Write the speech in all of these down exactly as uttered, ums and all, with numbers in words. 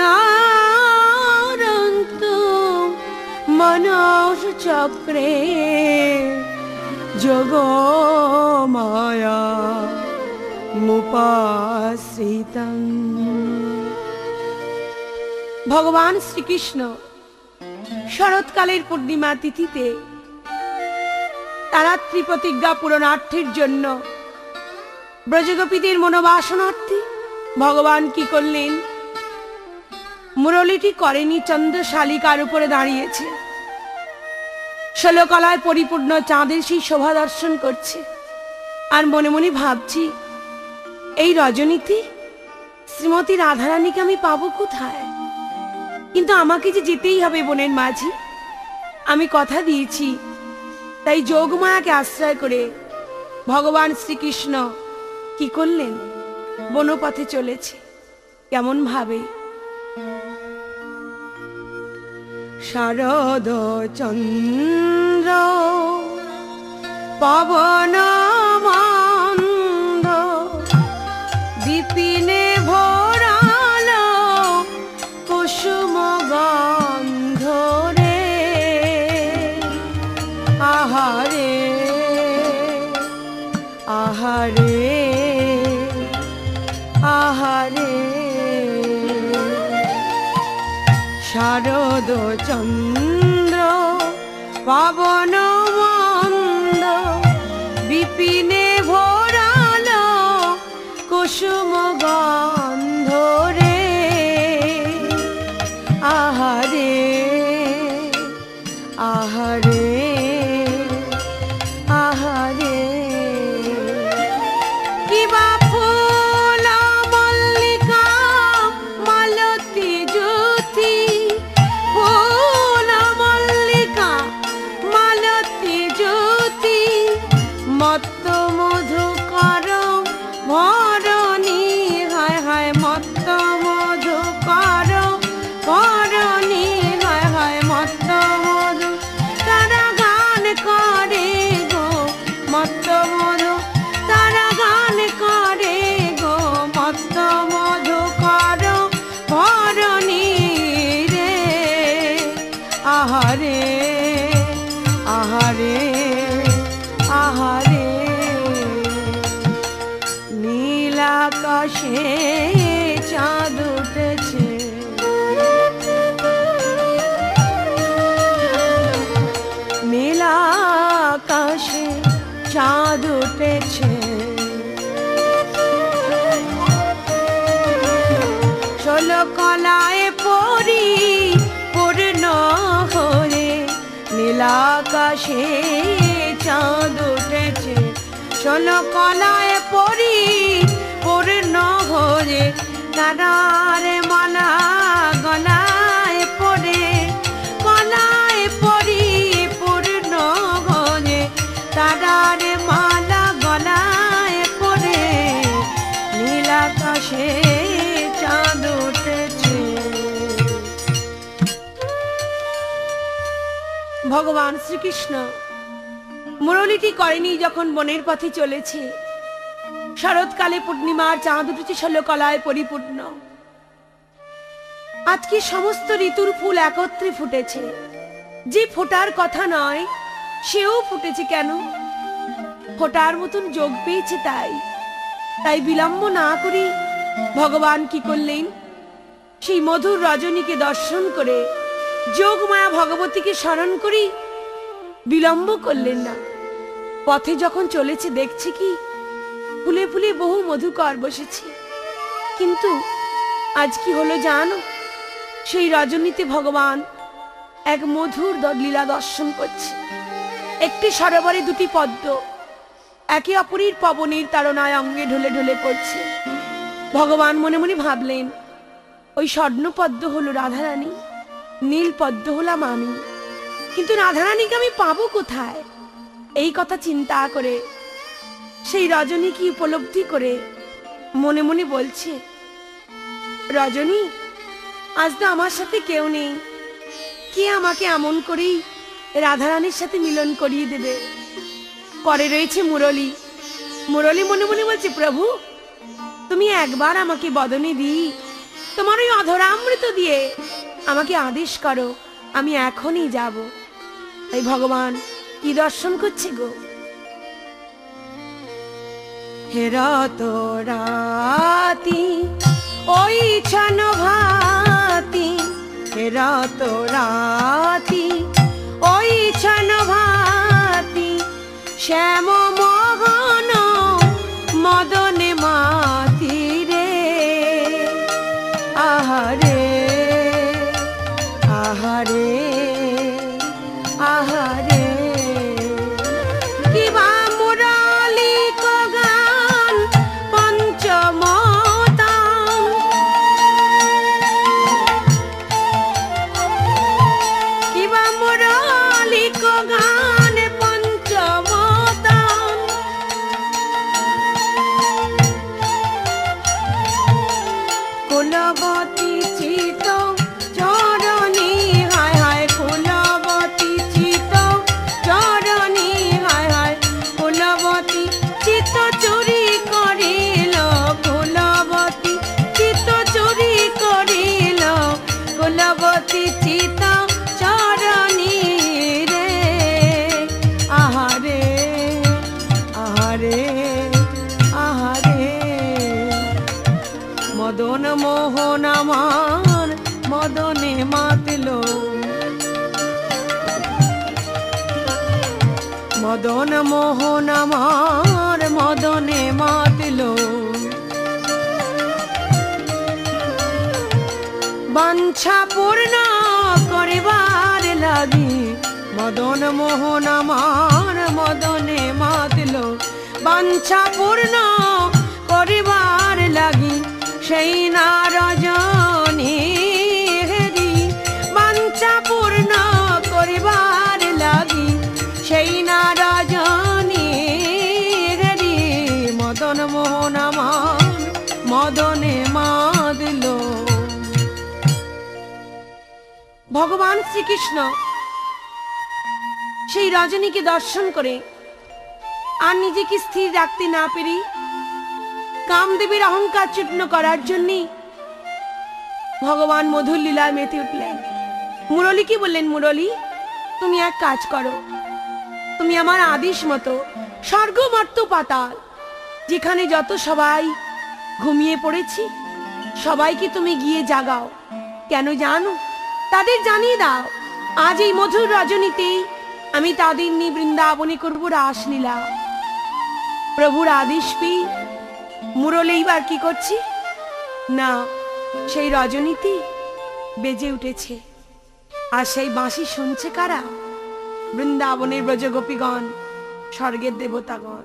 বিহারন্তু মনস চক্রে যোগ মায়া মুপাশ্রিতং। ভগবান শ্রীকৃষ্ণ শরৎকালের পূর্ণিমা তিথিতে তারা ত্রিপ্রতিজ্ঞা পূরণার্থের জন্য ব্রজগোপীদের মনোবাসনার্থে ভগবান কি করলেন, মুরলীটি করেনি চন্দ্রশালিকার উপরে দাঁড়িয়েছে, ষোলকলায় পরিপূর্ণ চাঁদের সেই শোভা দর্শন করছে। আর মনে মনে ভাবছি, এই রজনীতে শ্রীমতী রাধারানীকে আমি পাবো কোথায়? কিন্তু আমাকে যে যেতেই হবে বনের মাঝে, আমি কথা দিয়েছি। তাই যোগমায়াকে আশ্রয় করে ভগবান শ্রীকৃষ্ণ কি করলেন, বনপথে চলেছে। কেমন ভাবে, শারদ চন্দ্র পবন মন্দ বিপিনে ভরাল কুসুম গন্ধ রে, আহারে আহারে আহারে। শারদ চন্দ্র পবন মন্দ বিপিনে ভরাল কুসুম গন্ধ রে, আহারে আহারে আহারে। কিবা ফুল মল্লিকা মালতী জ্যোতি, ফুল মল্লিকা মালতী জ্যোতি মত্ত মধুকর ভরণী, হায় হায় মত্ত মধুকর ভরণী, হায় হায় মত্ত মধু তারা গান করে গো, মত্ত মধু তারা গান করে গো, মত্ত মধুকর ভরণী রে, আহারে আহারে আহারে। নীল আকাশে চাঁদ উঠেছে, নীল আকাশে চাঁদ উঠেছে, ষোলো কলায় পরি পূর্ণ হয়ে, নীল আকাশে চাঁদ উঠেছে, ষোলো কলায় পরি পূর্ণ হয়ে, তারার মালা গলায় পরে, গলায় পরি পূর্ণ হয়ে, তারার মালা গলায় পরে, নীল আকাশে চাঁদ উঠেছে। ভগবান শ্রীকৃষ্ণ মুরলীটি করেনি যখন বনের পথে চলেছে, শরৎকালে পূর্ণিমার চাঁদ উঠেছে ষোলো কলায় পরিপূর্ণ। আজকে সমস্ত ঋতুর ফুল একত্রে ফুটেছে, যে ফোটার কথা নয় সেও ফুটেছে। কেন? ফোটার মতন যোগ পেয়েছে তাই। তাই বিলম্ব না করে ভগবান কি করলেন, সেই মধুর রজনীকে দর্শন করে যোগমায়া ভগবতীকে স্মরণ করি বিলম্ব করলেন না। পথে যখন চলেছে দেখছে কি ফুলে ফুলে বহু মধুকর বসেছে। কিন্তু আজ কি হলো জানো, সেই রজনীতে ভগবান এক মধুর লীলা দর্শন করছে। একটি সরোবরে দুটি পদ্ম একে অপরের পবনের তাড়নায় অঙ্গে ঢলে ঢলে পড়ছে। ভগবান মনে মনে ভাবলেন, ওই স্বর্ণ পদ্ম হলো রাধারানী, নীল পদ্ম হলাম আমি, কিন্তু রাধারানীকে আমি পাবো কোথায়? এই কথা চিন্তা করে সেই রজনীকে উপলব্ধি করে মনে মনে বলছে, রজনী আজ তো আমার সাথে কেউ নেই, কে আমাকে এমন করেই রাধারানীর সাথে মিলন করিয়ে দেবে? করে রয়েছে মুরলী। মুরলী মনে মনে বলছে, প্রভু তুমি একবার আমাকে বদনে দি তোমার ওই অধরামৃত দিয়ে আমাকে আদেশ করো, আমি এখনই যাব। তাই ভগবান কি দর্শন করছে গো? হেরত রাতি ওই ছন ভাতি, হেরত রাতি ওই ছন ভাতি, শ্যাম মোহন মদনে মাতি রে। আহারে আহারে আহারে, কিবা মুরলী গান পঞ্চমতাম, কিবা মুরলী গান পঞ্চমতাম, কুলবতী চিত চরণী, হায় হায় কুলবতী চিত চরণী, হায় হায় কুলবতী চিত চুরি করিল, কুলবতী চিত চুরি করিল, কুলবতী চিত চরণী রে। আহারে আহারে আহারে, মদন মোহন আমার মদনে মাতল, মদন মোহন আমার মদনে মাতল, বাঞ্ছা পূর্ণ করিবার লাগি, মদন মোহন আমার মদনে মাতল, বাঞ্ছা পূর্ণ করিবার লাগি, সেই না রজনী হেরি, বাঞ্ছা পূর্ণ করিবার লাগি, সেই না রজনী হেরি, মদন মোহন আমার মদনে মাতল। ভগবান শ্রীকৃষ্ণ সেই রজনীকে দর্শন করে আর নিজেকে স্থির রাখতে না পেরে কামদেবের অহংকার চূর্ণ করার জন্য ভগবান মধুর লীলায় মেতে উঠলেন। মুরলীকে বললেন, মুরলী তুমি এক কাজ করো, তুমি আমার আদেশ মতো স্বর্গ মর্ত পাতাল যেখানে যত সবাই ঘুমিয়ে পড়েছি সবাইকে তুমি গিয়ে জাগাও। কেন জানো? তাদের জানিয়ে দাও আজ এই মধুর রজনীতে আমি তাদের নিয়ে বৃন্দাবনে করব রাসলীলা। প্রভুর আদেশ পেয়ে মুরলী এইবার কি করছি না, সেই রজনীতে বেজে উঠেছে আর সেই বাঁশি শুনছে কারা? বৃন্দাবনের ব্রজগোপীগণ, স্বর্গের দেবতাগণ।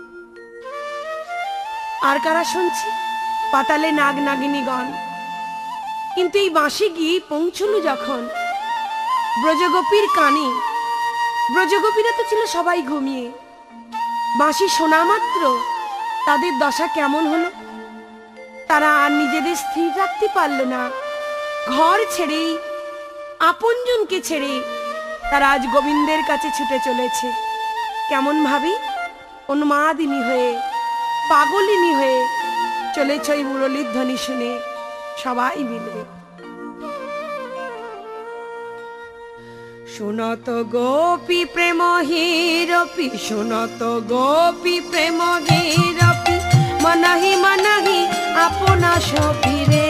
আর কারা শুনছে? পাতালে নাগ নাগিনীগণ। কিন্তু এই বাঁশি গিয়ে পৌঁছল যখন ব্রজগোপীর কানে, ব্রজগোপীরা তো ছিল সবাই ঘুমিয়ে, বাঁশি শোনা মাত্র তাদের দশা কেমন হলো? তারা আর নিজেদের স্থির রাখতে পারল না। ঘর ছেড়ে, আপনজনকে ছেড়ে তারা আজ গোবিন্দের কাছে ছুটে চলেছে। কেমন ভাবি? উন্মাদিনী হয়ে, পাগলিনী হয়ে চলেছে ওই মুরলীর ধ্বনি শুনে সবাই মিলে। শুনত গোপী প্রেম হিরপি, শুনত গোপী প্রেম হিরপি, মনহি মনহি আপনা সপিরে।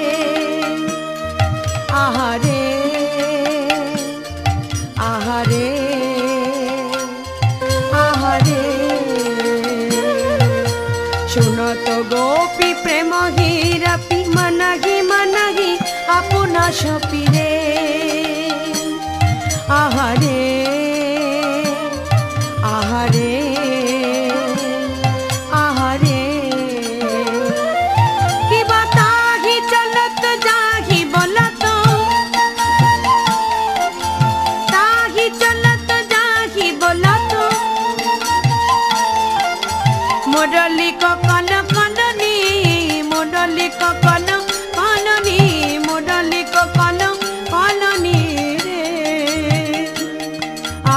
আহারে আহারে আহারে, শুনত গোপী প্রেম হিরপি, মনহি মনহি আপনা সপিরে। আহারে আহারে আহারে, কি বাতাহি চলত যাহি বলত, তাহি চলত যাহি বলত, মুরলী ককন কননি, মুরলী ককন কননি, মুরলী ককন কননি রে।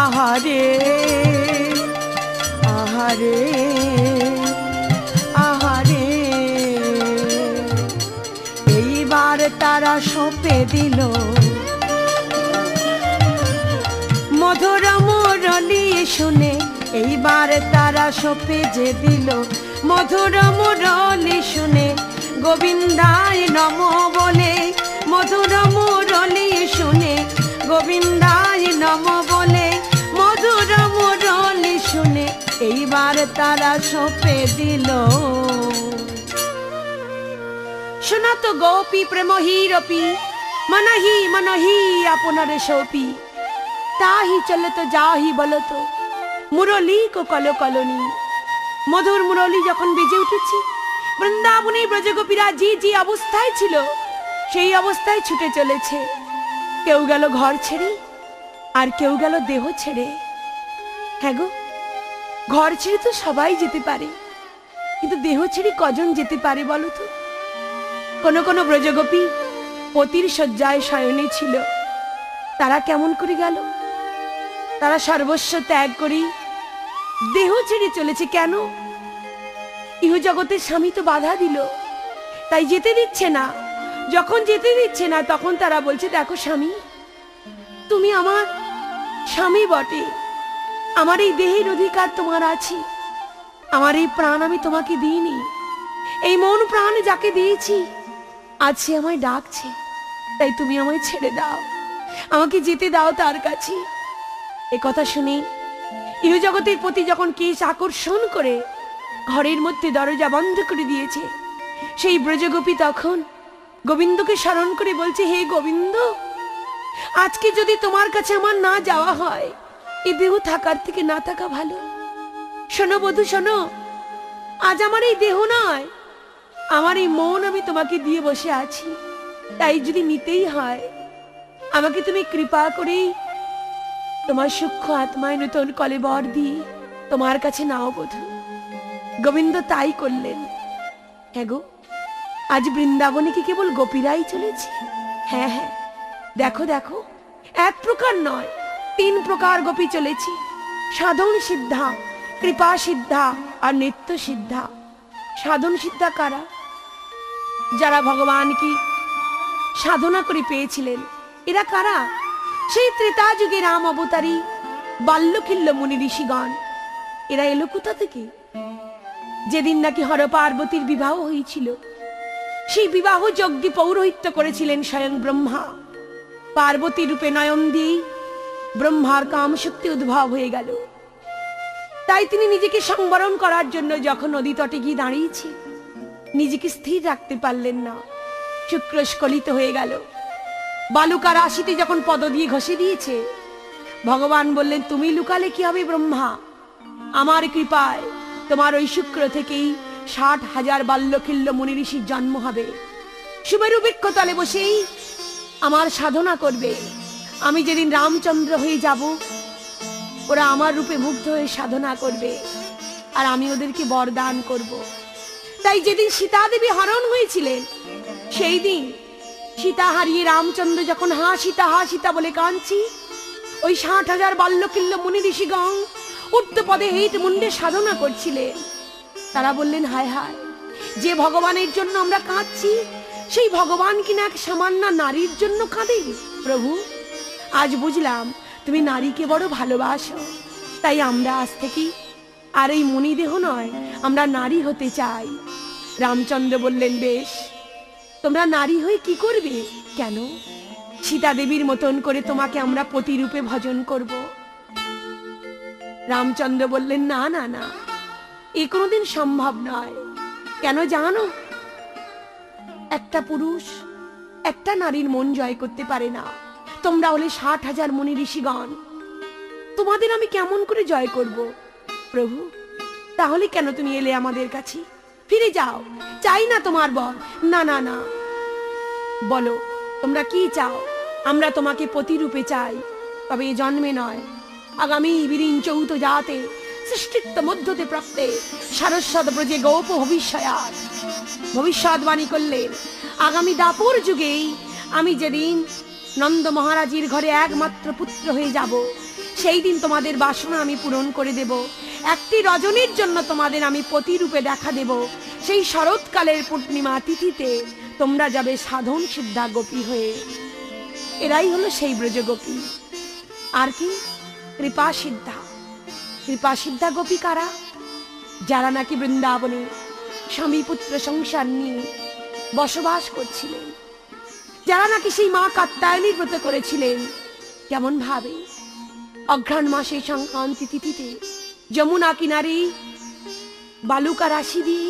সঁপে দিল। মধুর মুরলি শুনে এইবার তারা সঁপে যে দিল। মধুর মুরলি শুনে গোবিন্দায় নম বলে, মধুর মুরলি শুনে গোবিন্দায় নম বলে, মধুর মুরলি শুনে এইবার তারা সঁপে দিল। শোনাতো গোপী প্রেমহী রপি, মনহি মনহি আপনার সৌপি, তাহি চলত যাহি বলত, মুরলি কো কল কলনি। মধুর মুরলি যখন বেজে উঠেছে, বৃন্দাবনী ব্রজগোপীরা যে যে অবস্থায় ছিল সেই অবস্থায় ছুটে চলেছে। কেউ গেল ঘর ছেড়ে, আর কেউ গেল দেহ ছেড়ে। হ্যাঁ গো, ঘর ছেড়ে তো সবাই যেতে পারে, কিন্তু দেহ ছেড়ে কজন যেতে পারে বলো তো? কোন কোন ব্রজগোপী পতির শয্যায় শয়নে ছিল, তারা কেমন করে গেল? তারা সর্বস্ব ত্যাগ করি দেহ ছেড়ে চলেছে। কেন? ইহ জগতের স্বামী তো বাধা দিল, তাই যেতে দিচ্ছে না। যখন যেতে দিচ্ছে না, তখন তারা বলছে, দেখো স্বামী, তুমি আমার স্বামী বটে, আমার এই দেহের অধিকার তোমার আছে, আমার এই প্রাণ আমি তোমাকে দিইনি, এই মন প্রাণ যাকে দিয়েছি আজ সে আমায় ডাকছে, তাই তুমি আমায় ছেড়ে দাও, আমাকে যেতে দাও তার কাছে। এ কথা শুনে ইহ জগতের প্রতি যখন কেশ আকর্ষণ করে ঘরের মধ্যে দরজা বন্ধ করে দিয়েছে, সেই ব্রজগোপী তখন গোবিন্দকে স্মরণ করে বলছে, হে গোবিন্দ, আজকে যদি তোমার কাছে আমার না যাওয়া হয়, এই দেহ থাকার থেকে না থাকা ভালো। শোনো বধূ, শোনো, আজ আমার এই দেহ নয়, আমার এই মন আমি তোমাকে দিয়ে বসে আছি, তাই যদি নিতেই হয় আমাকে তুমি কৃপা করেই তোমার সূক্ষ্ম আত্মায় নতুন কলেবর দিয়ে তোমার কাছে নাও বধূ। গোবিন্দ তাই করলেন। হ্যাঁ গো, আজ বৃন্দাবনে কি কেবল গোপীরাই চলেছে? হ্যাঁ হ্যাঁ, দেখো দেখো, এক প্রকার নয়, তিন প্রকার গোপী চলেছে। সাধন সিদ্ধা, কৃপা সিদ্ধা আর নিত্য সিদ্ধা। সাধন সিদ্ধা কারা? যারা ভগবান কি সাধনা করে পেয়েছিলেন। এরা কারা? সেই ত্রেতা যুগে রাম অবতারী বাল্যকিল্য মুনি ঋষিগণ। এরা এলো কোথা থেকে? যেদিন নাকি হর পার্বতীর বিবাহ হয়েছিল, সেই বিবাহ যজ্ঞে পৌরোহিত্য করেছিলেন স্বয়ং ব্রহ্মা। পার্বতী রূপে নয়ন দিয়ে ব্রহ্মার কাম শক্তি উদ্ভব হয়ে গেল। তাই তিনি নিজেকে সংবরণ করার জন্য যখন নদী তটে গিয়ে দাঁড়িয়েছে, নিজেকে স্থির রাখতে পারলেন না, শুক্রস্খলিত হয়ে গেল। বালুকা রাশিতে যখন পদ দিয়ে ঘষে দিয়েছে, ভগবান বললেন, তুমি লুকালে কি হবে ব্রহ্মা, আমার কৃপায় তোমার ওই শুক্র থেকেই ষাট হাজার বাল্যকিল্য মুনি ঋষির জন্ম হবে। সুমেরু বৃক্ষতলে বসেই আমার সাধনা করবে। আমি যেদিন রামচন্দ্র হয়ে যাব, ওরা আমার রূপে মুগ্ধ হয়ে সাধনা করবে, আর আমি ওদেরকে বরদান করব। তাই যেদিন সীতা দেবী হরণ হয়েছিলেন, সেই দিন সীতা হারিয়ে রামচন্দ্র যখন হা সীতা হা সীতা বলে কাঁদছি, ওই ষাট হাজার বাল্যকিল্য মুনি ঋষিগণ উর্ধ্ব পদে হেট মুন্ডে সাধনা করছিলেন। তারা বললেন, হায় হায়, যে ভগবানের জন্য আমরা কাঁদছি, সেই ভগবান কিনা এক সামান্য নারীর জন্য কাঁদে। প্রভু, আজ বুঝলাম তুমি নারীকে বড় ভালোবাসো, তাই আমরা আজ থেকে আর এই মুনি দেহ নয়, আমরা নারী হতে চাই। রামচন্দ্র বললেন, বেশ, তোমরা নারী হয়ে কি করবে? কেন? সীতা দেবীর মতন করে তোমাকে আমরা পতিরূপে ভজন করব। রামচন্দ্র বললেন, না না না, এ কোনোদিন সম্ভব নয়। কেন জানো? একটা পুরুষ একটা নারীর মন জয় করতে পারে না। তোমরা হলে ষাট হাজার মুনি ঋষিগণ, তোমাদের আমি কেমন করে জয় করব? প্রভু, তাহলে কেন তুমি এলে আমাদের কাছে? ফিরে যাও, চাই না তোমার বর। না না না, বলো তোমরা কি চাও? আমরা তোমাকে পতিরূপে চাই, তবে এ জন্মে নয়, আগামী বিরিঞ্চৌত জাতে সৃষ্টিত্ব মধ্যতে প্রাপ্তে সারস্বত ব্রজে গোপ ভবিষ্যৎ। ভবিষ্যৎবাণী করলেন, আগামী দাপর যুগেই আমি যেদিন নন্দ মহারাজের ঘরে একমাত্র পুত্র হয়ে যাব, সেই দিন তোমাদের বাসনা আমি পূরণ করে দেব। একটি রজনীর জন্য তোমাদের আমি পতিরূপে দেখা দেব। সেই শরৎকালের পূর্ণিমা তিথিতে তোমরা যাবে সাধন সিদ্ধা গোপী হয়ে। এরাই হলো সেই ব্রজ গোপী। আর কি? কৃপা সিদ্ধা। কৃপা সিদ্ধা গোপী কারা? যারা নাকি বৃন্দাবনে স্বামী পুত্র সংসার নিয়ে বসবাস করছিলেন, যারা নাকি সেই মা কাত্যায়নীর ব্রত করেছিলেন। কেমন ভাবে? অঘ্রাণ মাসে সংক্রান্তি তিথিতে যমুনা কিনারে বালুকা রাশি দিয়ে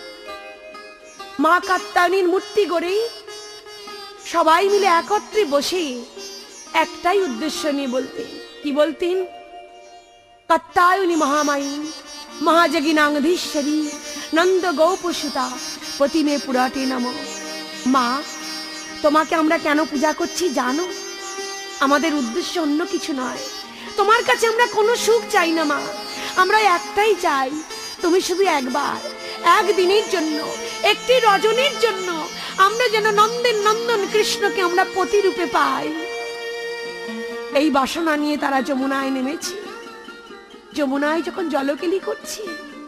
মা কাত্যায়নীর মূর্তি গড়ে সবাই মিলে একত্রে বসে একটাই উদ্দেশ্য নিয়ে বলতেন। কি বলতেন? কাত্যায়নী মহামায়ী মহাজগিনাংধীশ্বরী নন্দ গৌপসুতা প্রতিমে পুরাটে নম। মা, তোমাকে আমরা কেন পূজা করছি জানো? আমাদের উদ্দেশ্য অন্য কিছু নয়। তোমার কাছে আমরা কোনো সুখ চাই না মা, আমরা একটাই চাই, তুমি শুধু একবার, একদিনের জন্য, একটি রজনীর জন্য আমরা যেন নন্দের নন্দন কৃষ্ণকে আমরা পতিরূপে পাই। এই বাসনা নিয়ে তারা যমুনায় নেমেছে। যমুনায় যখন জলকেলি করছে,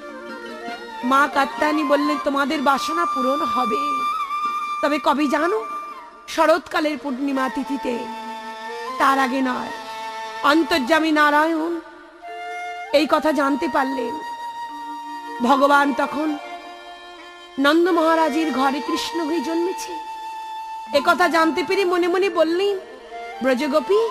মা কাত্যায়নী বললেন তোমাদের বাসনা পূরণ হবে, তবে কবে জানো? শরৎকালের পূর্ণিমা তিথিতে, তার আগে নয়। অন্তর্যামী নারায়ণ এই কথা জানতে পারলেন। ভগবান তখন নন্দ মহারাজের ঘরে কৃষ্ণ হয়ে জন্মেছে। এ কথা জানতে পেরে মনে মনে বললেন, ব্রজগোপী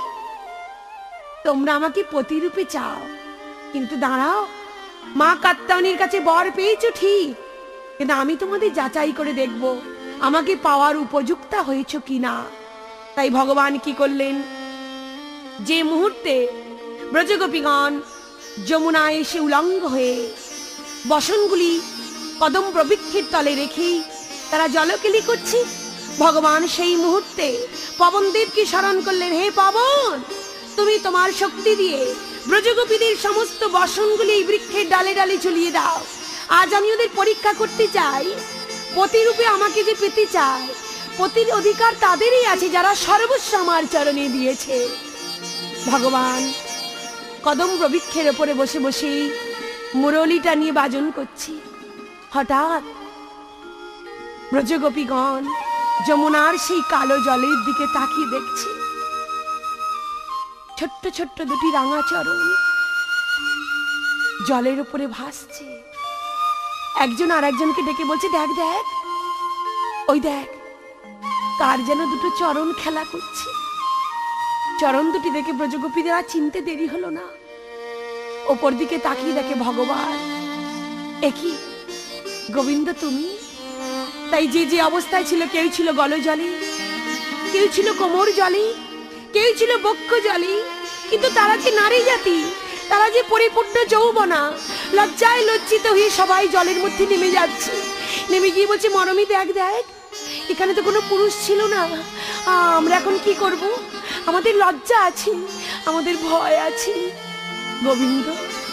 তোমরা আমাকে পতিরূপে চাও, কিন্তু দাঁড়াও, মা কাত্যায়নীর কাছে বর পেয়েছো ঠিক, কিন্তু আমি তোমাদের যাচাই করে দেখব আমাকে পাওয়ার উপযুক্তা হয়েছ কিনা। তাই ভগবান কি করলেন? যে মুহূর্তে ব্রজগোপীগণ যমুনায় এসে উলঙ্গ হয়ে বসনগুলি কদম প্রবৃক্ষের তলে রেখেই তারা জলকেলি করছে, ভগবান সেই মুহূর্তে পবনদেবকে স্মরণ করলেন। হে পবন, তুমি তোমার শক্তি দিয়ে ব্রজগোপীদের সমস্ত বসনগুলি এই বৃক্ষের ডালে ডালে ঝুলিয়ে দাও। আজ আমি ওদের পরীক্ষা করতে চাই, পতিরূপে আমাকে যে পেতে চায়, পতির অধিকার তাদেরই আছে যারা সর্বস্ব আমার চরণে দিয়েছে। ভগবান কদম বৃক্ষের ওপরে বসে বসে মুরলিটা নিয়ে বাজন করছি। হঠাৎ ব্রজগোপীগণ যমুনার সেই কালো জলের দিকে তাকিয়ে দেখছে, ছোট্ট ছোট্ট দুটি রাঙা চরণ জলের উপরে ভাসছে। একজন আর একজনকে ডেকে বলছে, দেখ দেখ, ওই দেখ, কার যেন দুটো চরণ খেলা করছে। চরণ দুটি দেখে ব্রজগোপীদের আর চিনতে দেরি হলো না। ওপর দিকে তাকিয়ে দেখে ভগবান। একই গোবিন্দ তুমি? তাই যে যে অবস্থায় ছিল, কেউ ছিল গল জলে, কেউ ছিল কোমর জলে, কেউ ছিল বক্ষ জলে, কিন্তু তারা যে নারী জাতি, তারা যে পরিপূর্ণ যৌবনা, লজ্জায় লজ্জিত হয়ে সবাই জলের মধ্যে নেমে যাচ্ছে। নেমে গিয়ে বলছে, মরমি দেখ দেখ, এখানে তো কোনো পুরুষ ছিল না, আমরা এখন কি করব? আমাদের লজ্জা আছে, আমাদের ভয় আছে। গোবিন্দ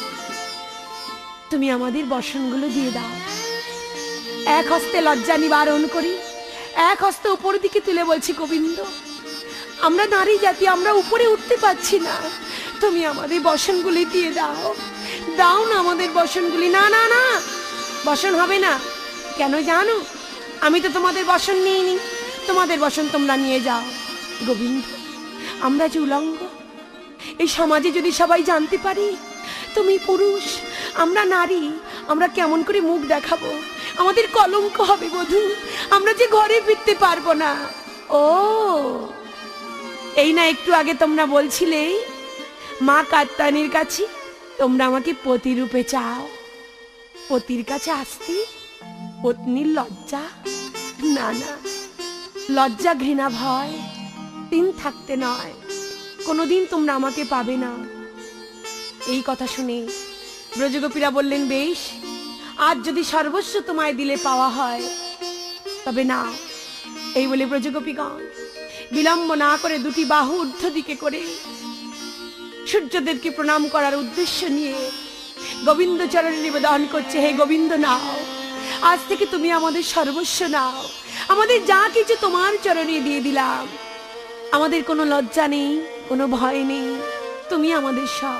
তুমি আমাদের বসনগুলো দিয়ে দাও। এক হস্তে লজ্জা নিবারণ করি, এক হস্তে উপর দিকে তুলে বলছি, গোবিন্দ আমরা নারী জাতি, আমরা উপরে উঠতে পারছি না, তুমি আমাদের বসনগুলি দিয়ে দাও, দাও না আমাদের বসনগুলি। না না না, বসন হবে না। কেন জানো? আমি তো তোমাদের বসন নিইনি, তোমাদের বসন তোমরা নিয়ে যাও। গোবিন্দ আমরা যে উলঙ্গ, এই সমাজে যদি সবাই জানতে পারি তুমি পুরুষ, আমরা নারী, আমরা কেমন করে মুখ দেখাবো? আমাদের কলঙ্ক হবে বধূ, আমরা যে ঘরে ফিরতে পারবো না। ও এই না একটু আগে তোমরা বলছিলে মা কাত্যায়নীর কাছে তোমরা আমাকে পতিরূপে চাও। পতির কাছে আসতে পত্নীর লজ্জা? না না, লজ্জা ঘৃণা ভয় তিন থাকতে নয়, কোনোদিন তোমরা আমাকে পাবে না। এই কথা শুনে ব্রজগোপীরা বললেন, বেশ, আজ যদি সর্বস্ব তোমায় দিলে পাওয়া হয় তবে না। এই বলে ব্রজগোপীগণ বিলম্ব না করে দুটি বাহু ঊর্ধ্ব দিকে করে সূর্যদেবকে প্রণাম করার উদ্দেশ্য নিয়ে গোবিন্দ চরণে নিবেদন করছে, হে গোবিন্দ নাও, আজ থেকে তুমি আমাদের সর্বস্ব নাও, আমাদের যা কিছু তোমার চরণে দিয়ে দিলাম। আমাদের কোনো লজ্জা নেই, কোনো ভয় নেই, তুমি আমাদের সব।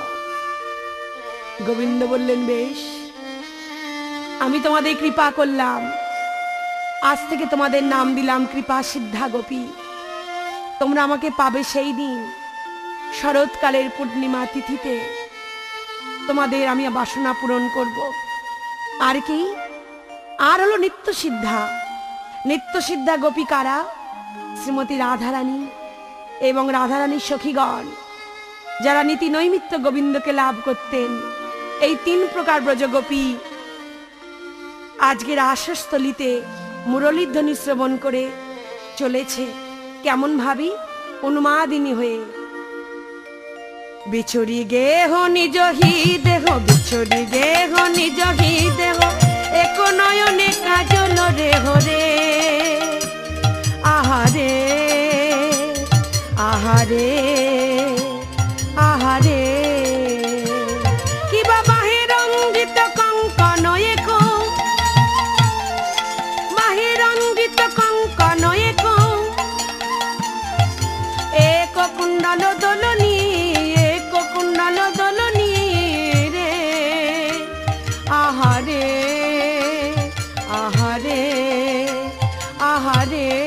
গোবিন্দ বললেন, বেশ, আমি তোমাদের কৃপা করলাম, আজ থেকে তোমাদের নাম দিলাম কৃপা সিদ্ধা গোপী। তোমরা আমাকে পাবে সেই দিন শরৎকালের পূর্ণিমা তিথিতে। তোমাদের আমি বাসনা পূরণ করব। আর কি? আর হলো নিত্য সিদ্ধা। নিত্য সিদ্ধা গোপী কারা? শ্রীমতী রাধারানী এবং রাধারানীর সখীগণ, যারা নীতি নৈমিত্য গোবিন্দকে লাভ করতেন। এই তিন প্রকার ব্রজগোপী আজকের আশাস্থলিতে মুরলীর ধ্বনি শ্রবণ করে চলেছে। কেমন ভাবি? উন্মাদিনী হয়ে। বিছুরি গেহ নিজ হি দেহ, বিছুরি গেহ নিজ হি দেহ, এক নয়নে কাজল রে হরে। আহারে আহারে আহারে, কিবা বাহির অঙ্গিত কঙ্কন এক, বাহির অঙ্গিত কঙ্কন এক, এক কুণ্ডল দোলনী, এক কুণ্ডল দোলনী রে। আহারে আহারে আহারে।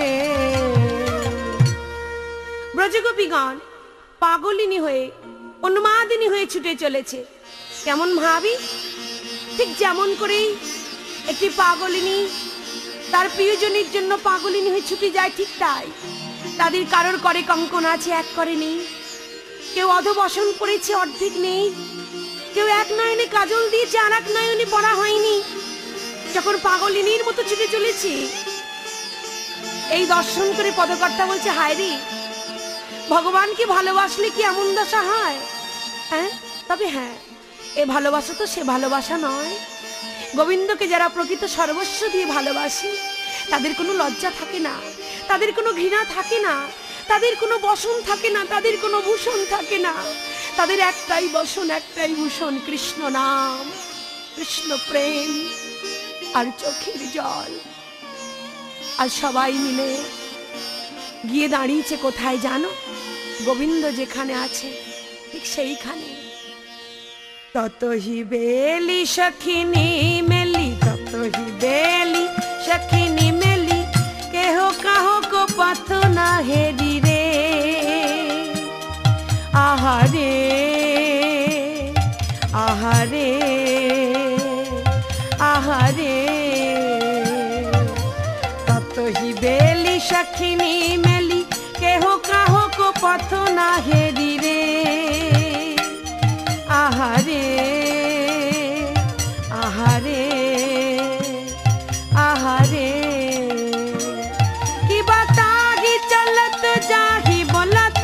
ব্রজগোপীগণ পাগলিনী হয়ে উন্মাদিনী হয়ে ছুটে চলেছে। কেমন ভাবি? ঠিক যেমন করেই একটি পাগলিনী তার প্রিয়জনের জন্য পাগলিনী হয়ে ছুটে যায়, ঠিক তাই তাদের কারোর করে কঙ্কন আছে, এক করে নেই। কেউ অধবসন পড়েছে, অর্ধেক নেই। কেউ এক নয়নে কাজল দিয়েছে, আর এক নয়নে পড়া হয়নি। যখন পাগলিনীর মতো ছুটে চলেছি, এই দর্শন করে পদকর্তা বলছে, হায় রে, ভগবানকে ভালোবাসলে কি এমন দশা হয়? হ্যাঁ, তবে হ্যাঁ, এ ভালোবাসা তো সে ভালোবাসা নয়। গোবিন্দকে যারা প্রকৃত সর্বস্ব দিয়ে ভালোবাসে, তাদের কোনো লজ্জা থাকে না, তাদের কোনো ঘৃণা থাকে না, তাদের কোনো বসন থাকে না, তাদের কোনো ভূষণ থাকে না। তাদের একটাই বসন, একটাই ভূষণ, কৃষ্ণ নাম, কৃষ্ণ প্রেম আর চোখের জল। আর সবাই মিলে গিয়ে দাঁড়িয়েছে কোথায় জানো? গোবিন্দ যেখানে আছে ঠিক সেইখানে। ততহি বেলি সখিনী মেলি, ততহি বেলি সখিনী মেলি, কেহ কাহক পথ না হেরি রে। আহারে আহারে আহারে, ততহি বেলি সখিনী মেলি, কেহ কাহক পথ না হেরি রে। আহারে আহারে আহারে, কিবা তাহি চলত যাহি বলত,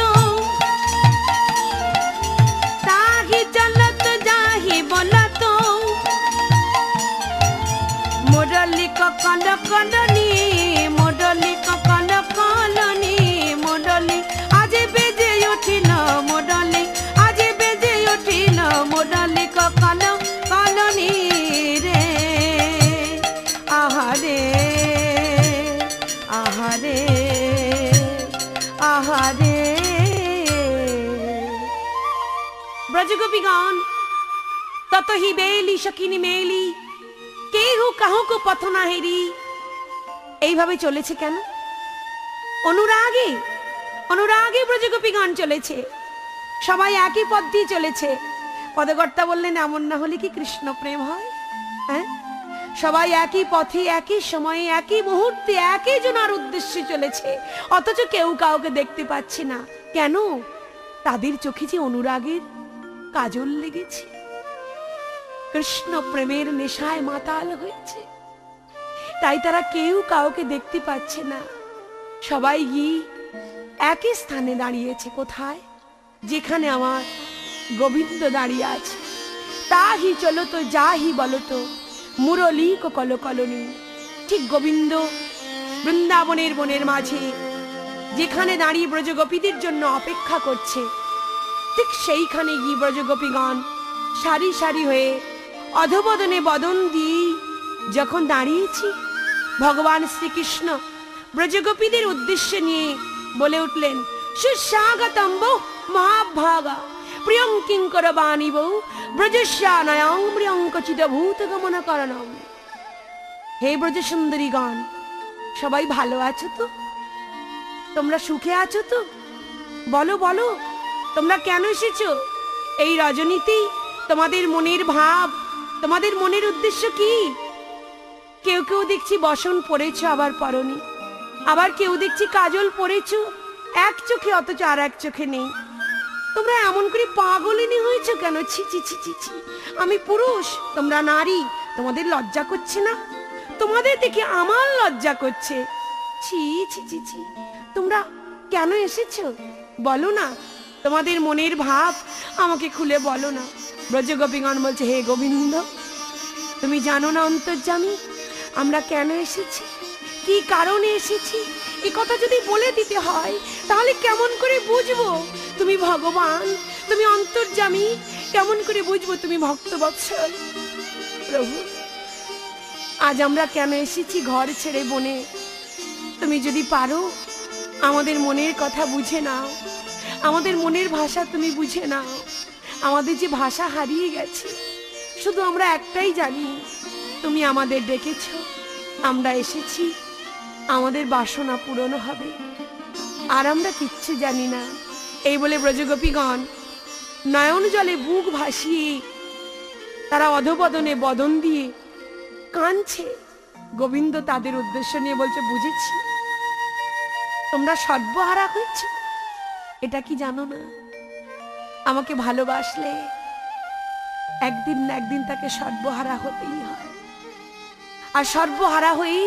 তাহি চলত যাহি বলত, মুরলী ককন কলনি, মুরলী ককন কলনি, মুরলী আজ বেজে উঠিল, মুরলী আজ বেজে উঠিল, মুরলী ককন কলনি রে। আহারে আহারে আহারে। ব্রজগোপীগণ ততহি বেলি সখিনী মেলি, কেহ কাহক পথ না হেরি, এইভাবে চলেছে কেন? অনুরাগে অনুরাগে ব্রজগোপীগণ চলেছে, সবাই একই পথ দিয়ে চলেছে। পদকর্তা বললেন, এমন না হলে কি কৃষ্ণ প্রেম হয়? হ্যাঁ, সবাই একই পথে, একই সময়ে, একই মুহূর্তে, একই জনার উদ্দেশ্যে চলেছে, অথচ কেউ কাউকে দেখতে পাচ্ছে না। কেন? তাদের চোখে যে অনুরাগের কাজল লেগেছে, কৃষ্ণ প্রেমের নেশায় মাতাল হয়েছে, তাই তারা কেউ কাউকে দেখতে পাচ্ছে না। সবাই গিয়ে একই স্থানে দাঁড়িয়েছে। কোথায়? যেখানে আমার গোবিন্দ দাঁড়িয়ে আছে। তাহি চলো তো, যাহি বলো তো, মুরলী কল কলনি। ঠিক গোবিন্দ বৃন্দাবনের বনের মাঝে যেখানে দাঁড়িয়ে ব্রজগোপীদের জন্য অপেক্ষা করছে, ঠিক সেইখানে গিয়ে ব্রজগোপীগণ সারি সারি হয়ে অধবদনে বদন দিয়ে যখন দাঁড়িয়েছি, ভগবান শ্রীকৃষ্ণ ব্রজগোপীদের উদ্দেশ্যে নিয়ে বলে উঠলেন, সুস্বাগতম বৌ মহাভাগা, প্রিয়ং কিঙ্কর বাণী বৌ ব্রজস্যানায়ং প্রিয়ং কচিত ভূত গমন করণম। হে ব্রজ সুন্দরীগণ, সবাই ভালো আছো তো? তোমরা সুখে আছো তো? বলো বলো, তোমরা কেন এসেছো এই রজনীতেই? তোমাদের মনের ভাব, তোমাদের মনের উদ্দেশ্য কি? কেউ কেউ দেখছি বসন পরেছ আবার পরনি, আবার কেউ দেখছি কাজল পরেছ এক চোখে অথচ আর এক চোখে নেই। তোমরা এমন করে পাগলিনী হয়েছ কেন? ছি ছি ছি ছি ছি। আমি পুরুষ, তোমরা নারী, তোমাদের লজ্জা করছে না? তোমাদের দেখে আমার লজ্জা করছে। ছি ছি ছি ছি। তোমরা কেন এসেছো বলো না, তোমাদের মনের ভাব আমাকে খুলে বলো না। ব্রজগোপীগণ বলছে, হে গোবিন্দ, তুমি জানো না অন্তর্যামী আমরা কেন এসেছি, কি কারণে এসেছি? এই কথা যদি বলে দিতে হয় তাহলে কেমন করে বুঝবো তুমি ভগবান, তুমি অন্তর্যামী? কেমন করে বুঝবো তুমি ভক্তবৎসল? প্রভু, আজ আমরা কেন এসেছি ঘর ছেড়ে বনে? তুমি যদি পারো আমাদের মনের কথা বুঝে নাও, আমাদের মনের ভাষা তুমি বুঝে নাও। আমাদের যে ভাষা হারিয়ে গেছে, শুধু আমরা একটাই জানি, তুমি আমাদের ডেকেছ, আমরা এসেছি, আমাদের বাসনা পূরণ হবে, আর আমরা কিচ্ছু জানি না। এই বলে ব্রজগোপীগণ নয়ন জলে বুক ভাসিয়ে তারা অধবদনে বদন দিয়ে কাঁদছে। গোবিন্দ তাদের উদ্দেশ্য নিয়ে বলছে, বুঝেছি তোমরা সর্বহারা হয়েছ, এটা কি জানো না? আমাকে ভালোবাসলে একদিন না একদিন তাকে সর্বহারা হতেই হয়। আর সর্বহারা হয়ে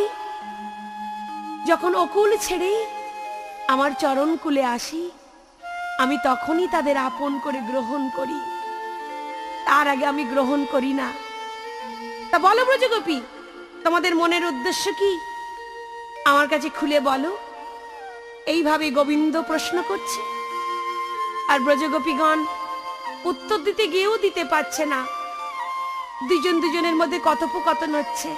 যখন অকুল ছেড়ে আমার চরণ কুলে আসি, আমি তখনই তাদের আপন করে গ্রহণ করি, তার আগে আমি গ্রহণ করি না। তা বলো ব্রজগোপী, তোমাদের মনের উদ্দেশ্য কি? আমার কাছে খুলে বলো। এইভাবে গোবিন্দ প্রশ্ন করছে, আর ব্রজগোপীগণ উত্তর দিতে গিয়েও দিতে পারছে না। দুজন দুজনের মধ্যে কথোপকথন হচ্ছে,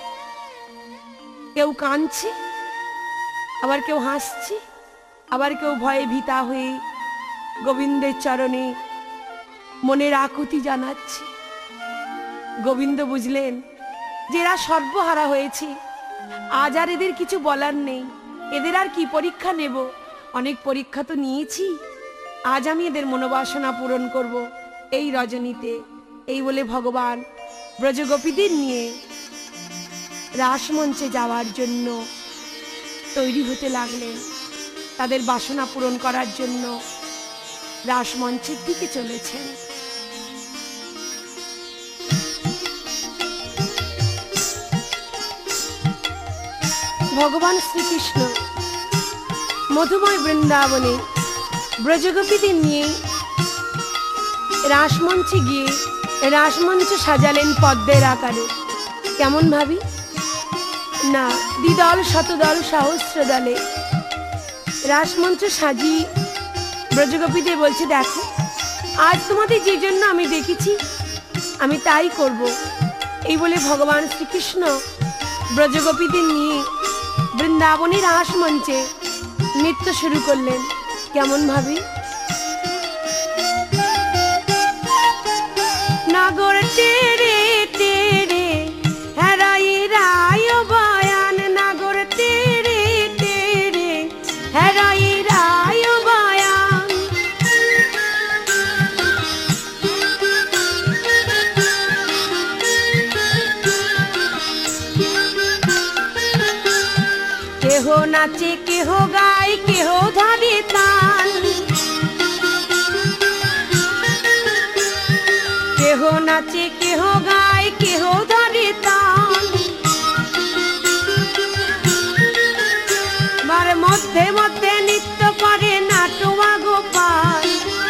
কেউ কাঁদছে, আবার কেউ হাসছে, আবার কেউ ভয়ে ভীতা হয়ে গোবিন্দের চরণে মনের আকুতি জানাচ্ছে। গোবিন্দ বুঝলেন যে এরা সর্বহারা হয়েছে, আজ আর এদের কিছু বলার নেই, এদের আর কি পরীক্ষা নেব? অনেক পরীক্ষা তো নিয়েছি, আজ আমি এদের মনোবাসনা পূরণ করব এই রজনীতে। এই বলে ভগবান ব্রজগোপীদের নিয়ে রাসমঞ্চে যাওয়ার জন্য তৈরি হতে লাগলেন, তাদের বাসনা পূরণ করার জন্য রাসমঞ্চের দিকে চলেছেন। ভগবান শ্রীকৃষ্ণ মধুময় বৃন্দাবনে ব্রজগোপীদের নিয়ে রাসমঞ্চে গিয়ে রাসমঞ্চ সাজালেন পদ্মের আকারে। কেমন ভাবি না, দ্বিদল শতদল সহস্র দলে রাসমঞ্চ সাজিয়ে ব্রজগোপীদের বলছে, দেখো আজ তোমাদের যে জন্য আমি দেখেছি আমি তাই করব। এই বলে ভগবান শ্রীকৃষ্ণ ব্রজগোপীদের নিয়ে বৃন্দাবনের রাসমঞ্চে নৃত্য শুরু করলেন। কেমন ভাবি? নাগর তেরে তেরে হেরাই রায় বয়ান, নাগর তেরে তেরে হেরাই রায় বয়ান। কেহ নাচে, কেহ গায়, কেহ ধরে তান, কেহ নাচে, কেহ গায়, কেহ ধরে তান। বার মধ্যে মধ্যে নৃত্য করে নাটুয়া গোপাল।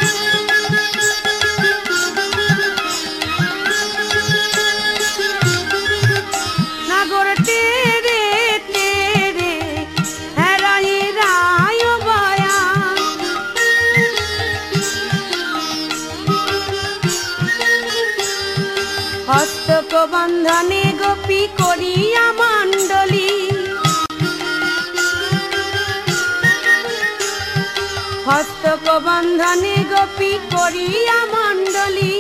নাগর তেরে তেরে হেরাই রায় বয়ান। হস্তক বন্ধনে গোপী করিয়া মণ্ডলী, হস্তক বন্ধনে গোপী করিয়া মণ্ডলী।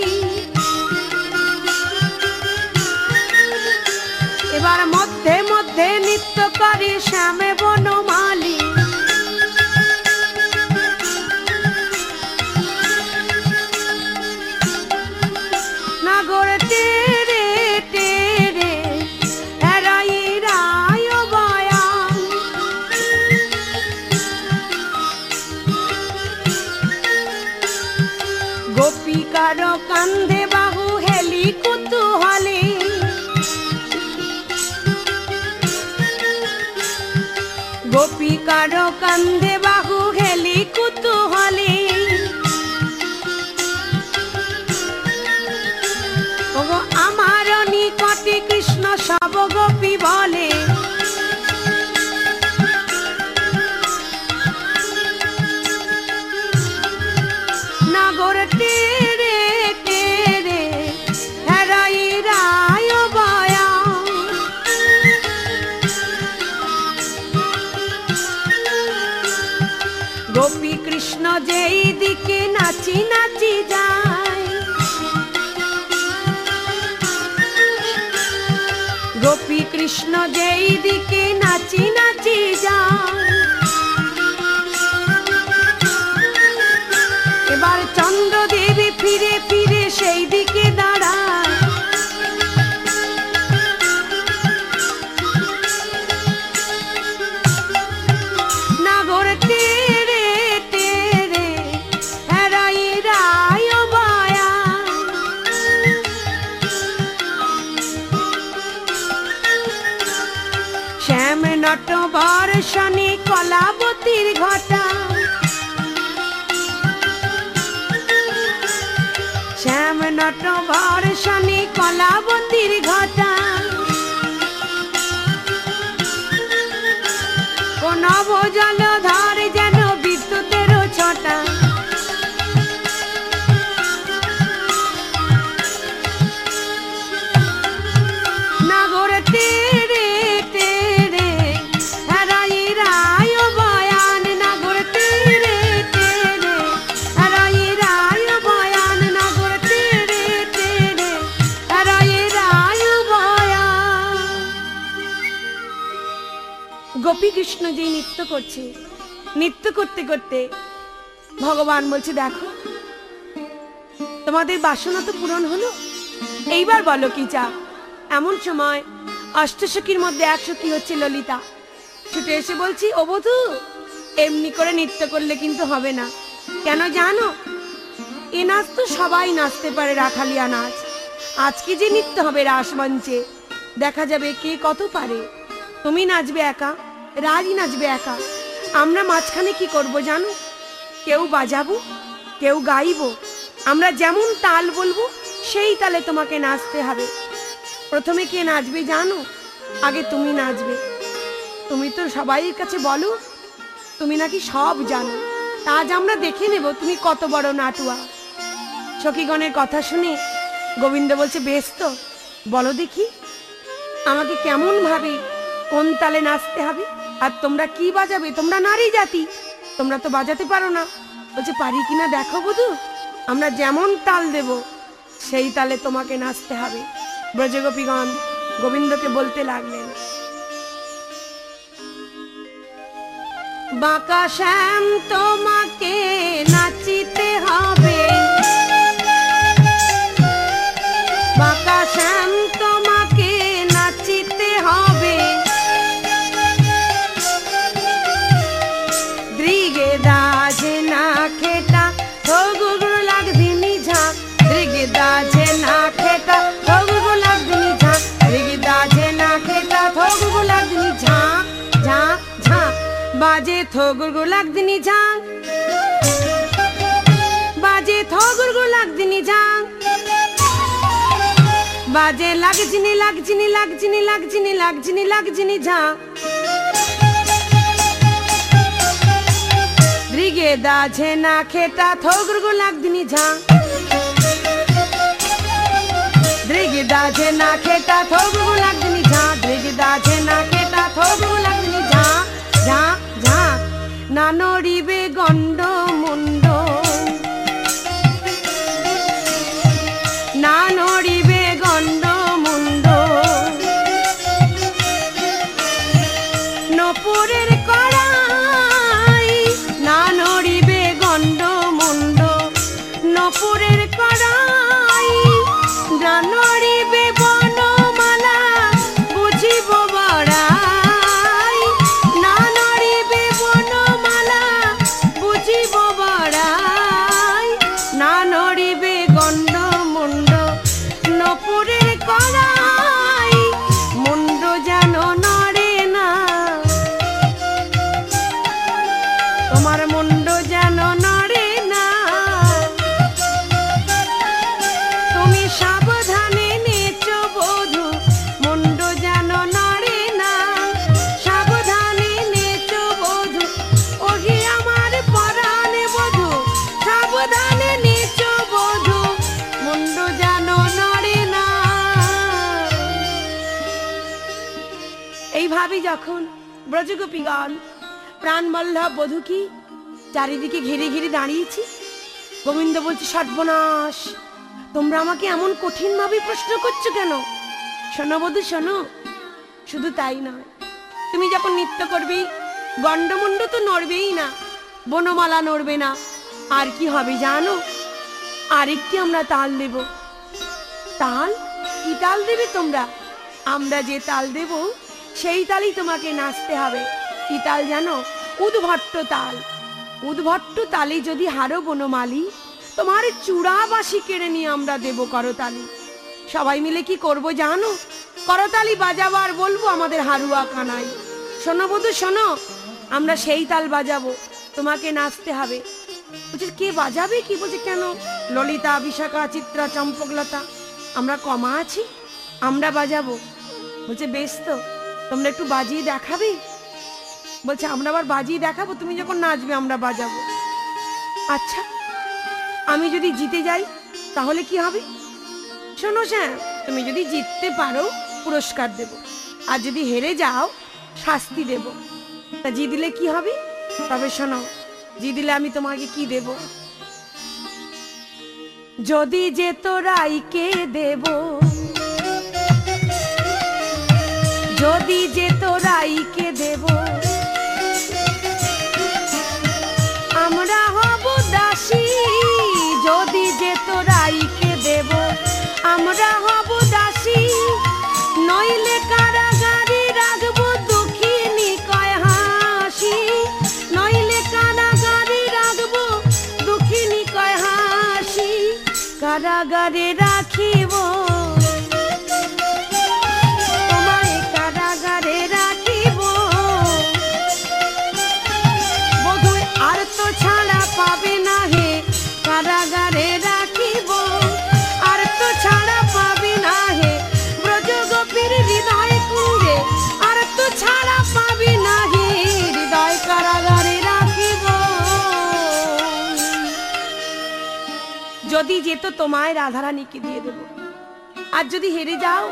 এবার মধ্যে মধ্যে নিত্য নৃত্য করে শ্যামে বনমালী। নাগর টেরে টেরে হেরাই রায় বয়ান। গোপিকার কান্ধে বাহু হেলি কুতূহলে। গোপিকার কান্ধে বাহু হেলি কুতূহলে। ওগো আমার নিকটে কৃষ্ণ সব গোপী বলে। নাগর টেরে টেরে হেরাই রায় বয়ান। গোপী কৃষ্ণ যেই দিকে নাচি নাচি যায়। গোপী কৃষ্ণ যেই দিকে নাচি নাচি যায়। এবার চন্দ্রদেবী ফিরে ফিরে সেই দিকে দাঁড়ায়। নাগর টেরে টেরে হেরাই রায় বয়ান। শ্যাম নট বর্ষণে কলাবতীর ঘটা। শ্যাম নট বর্ষণে কলাবতীর ঘটা। নব জলধর যেন বিদ্যুতের ছটা। নাগর টেরে টেরে হেরাই রায় বয়ান। নাগর টেরে টেরে হেরাই রায় বয়ান। নাগর টেরে টেরে হেরাই রায় বয়ান। গোপী কৃষ্ণ যে নৃত্য করছে, নৃত্য করতে করতে ভগবান বলছে দেখো তোমাদের বাসনা তো পূরণ হলো, এইবার বলো কি চাও। এমন সময় অষ্টসখীর মধ্যে এক সখী হচ্ছে ললিতা, ছুটে এসে বলছি ও বধূ এমনি করে নৃত্য করলে কিন্তু হবে না। কেন জানো, এ নাচ তো সবাই নাচতে পারে, রাখালিয়া নাচ। আজকে যে নৃত্য হবে রাসমঞ্চে, দেখা যাবে কে কত পারে। তুমি নাচবে একা, রাজই নাচবে একা, আমরা মাঝখানে কি করব জানো, কেউ বাজাবো কেউ গাইবো, আমরা যেমন তাল বলবো সেই তালে তোমাকে নাচতে হবে। প্রথমে কে নাচবে জানো, আগে তুমি নাচবে। তুমি তো সবাইয়ের কাছে বলো তুমি নাকি সব জানো, আজ আমরা দেখে নেব তুমি কত বড় নাটুয়া। সখীগণের কথা শুনে গোবিন্দ বলছে বেশ তো, বলো দেখি আমাকে কেমন ভাবে কোন তালে নাচতে হবে, আর তোমরা কি বাজাবে, তোমরা নারী জাতি, তোমরা তো বাজাতে পারো না। বলছে পারি কিনা দেখো বধূ, আমরা যেমন তাল দেব সেই তালে তোমাকে নাচতে হবে। ব্রজগোপীগণ গোবিন্দকে বলতে লাগলেন বাঁকা শ্যাম তোমাকে নাচিতে হবে, বাঁকা শ্যাম তোমাকে নাচিতে হবে। দ্রিগে দাজে না খেটা থগুগুর লাগদিনি ঝাঁক, দ্রিগে দাজে না খেটা থগুগুর লাগদিনি ঝাঁক, দ্রিগে দাজে না খেটা থগুগুর লাগদিনি ঝাঁক ঝাঁক ঝাঁক। বাজে থগুরগু লাগদিনি ঝাঁক, বাজে থগুরগু লাগদিনি ঝাঁক, বাজে লাগজিনি লাগজিনি লাগজিনি লাগজিনি লাগজিনি লাগজিনি ঝাঁক। দ্রিগে দাঝে না খেটা থগুরগু লাগদিনি ঝাঁক, দ্রিগে দাঝে না খেটা থগুরগু লাগদিনি ঝাঁক, দ্রিগে দাঝে না খেটা থগুরগু লাগদিনি ঝাঁক ঝাঁক ঝাঁক। না নড়িবে গণ্ড মুন্ড, না নড়িবে গণ্ড মুন্ড, নপুরের কড়াই না নড়িবে গণ্ড মুন্ড, নপুরের কড়াই না নড়িবে বনমালা বুঝিব বড়াই, না নড়িবে বনমালা বুঝিব বড়াই, না নড়িবে গণ্ড মুন্ড নপুরের কড়াই মুন্ড যেন নড়ে না, তোমার মুন্ড যেন নড়ে না। তুমি সাবধানে নেচো বধূ মুন্ড যেন নড়ে না, সাবধানে নেচো বধূ ওহি আমার পরাণে বধূ, সাবধানে নেচো বধূ মুন্ড যেন নড়ে না। এইভাবে যখন ব্রজগোপীগণ প্রাণবল্লভ বধূ কি চারিদিকে ঘিরে ঘিরে দাঁড়িয়েছি, গোবিন্দ বলছে সর্বনাশ, তোমরা আমাকে এমন কঠিন ভাবে প্রশ্ন করছো কেন? শোনো বধূ শোনো, শুধু তাই নয়, তুমি যখন নৃত্য করবে গণ্ডমুণ্ড তো নড়বেই না, বনমালা নড়বে না, আর কি হবে জানো? আরেকটি আমরা তাল দেব। তাল? কি তাল দেবে তোমরা? আমরা যে তাল দেব সেই তালই তোমাকে নাচতে হবে। কি তাল জানো? উদ্ভট্ট তাল। উদ্ভট্ট তালে যদি হারো বনমালী, তোমার চূড়া বাঁশি কেড়ে নিয়ে আমরা দেব করতালি। সবাই মিলে কি করব জানো? করতালি বাজাবার বলবো আমাদের হারুয়া কানাই। শোনো বধূ শোনো, আমরা সেই তাল বাজাবো, তোমাকে নাচতে হবে। বলছে কে বাজাবে? কি বলছে কেন? ললিতা, বিশাখা, চিত্রা, চম্পকলতা, আমরা কমা আছি, আমরা বাজাবো। বলছে বেশ তো, তোমরা একটু বাজিয়ে দেখাবে? বলছে আমরা আবার বাজিয়ে দেখাবো, তুমি যখন নাচবে আমরা বাজাবো। আচ্ছা, আমি যদি জিতে যাই তাহলে কি হবে? শোনো শ্যাম, তুমি যদি জিততে পারো পুরস্কার দেব, আর যদি হেরে যাও শাস্তি দেব। তা জিতলে কি হবে? তবে শোনো, জিতলে আমি তোমাকে কি দেব? যদি যে তোরাইকে দেব, যদি যে তোরাইকে দেব, আমরা হব দাসী। যদি যে তোরাইকে দেব, আমরা হব দাসী। নইলে কারাগারে রাখবো দুঃখিনী কয় হাসি, নইলে কারাগারে রাখবো দুঃখিনী কয় হাসি। কারাগারে রাখিব, তোমায় কারাগারে রাখিব। বধূ আর তো ছাড়া পাবে না হে, কারাগারে রাখিব আর তো ছাড়া পাবে না হে। ব্রজগোপীর হৃদয় কুঞ্জে আর তো ছাড়া পাবে না হে, হৃদয় কারাগারে রাখিব। যদি যেত তোমায় রাধারানীকে দিয়ে দেব, আর যদি হেরে যাও